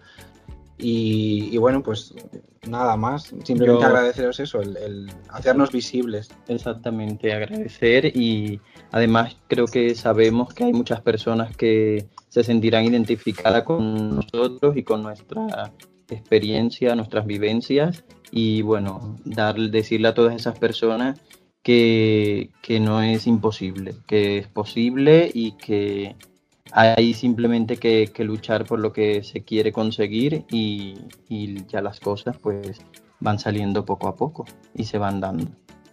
y, y bueno, pues nada más, simplemente Yo- agradeceros eso, el, el hacernos visibles. Exactamente, agradecer y además creo que sabemos que hay muchas personas que se sentirán identificadas con nosotros y con nuestra experiencia, nuestras vivencias y bueno, dar, decirle a todas esas personas que, que no es imposible, que es posible y que hay simplemente que, que luchar por lo que se quiere conseguir y, y ya las cosas pues van saliendo poco a poco y se van dando.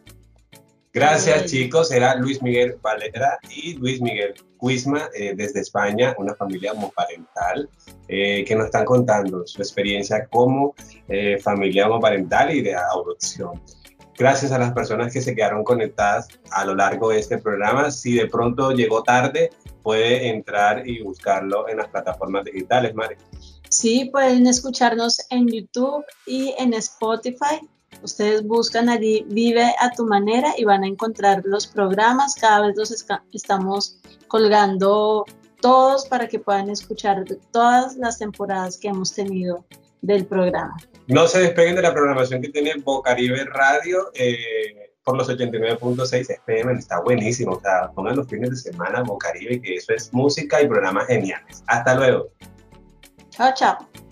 Gracias, chicos. Era Luis Miguel Valera y Luis Miguel Cuisma eh, desde España, una familia homoparental, eh, que nos están contando su experiencia como eh, familia homoparental y de adopción. Gracias a las personas que se quedaron conectadas a lo largo de este programa. Si de pronto llegó tarde, puede entrar y buscarlo en las plataformas digitales, Mari. Sí, pueden escucharnos en YouTube y en Spotify. Ustedes buscan allí Vive a tu Manera y van a encontrar los programas. Cada vez los esca- estamos colgando todos para que puedan escuchar todas las temporadas que hemos tenido del programa. No se despeguen de la programación que tiene Bocaribe Radio eh, por los ochenta y nueve punto seis F M. Está buenísimo. O sea, pongan los fines de semana Bocaribe, que eso es música y programas geniales. Hasta luego. Chao, chao.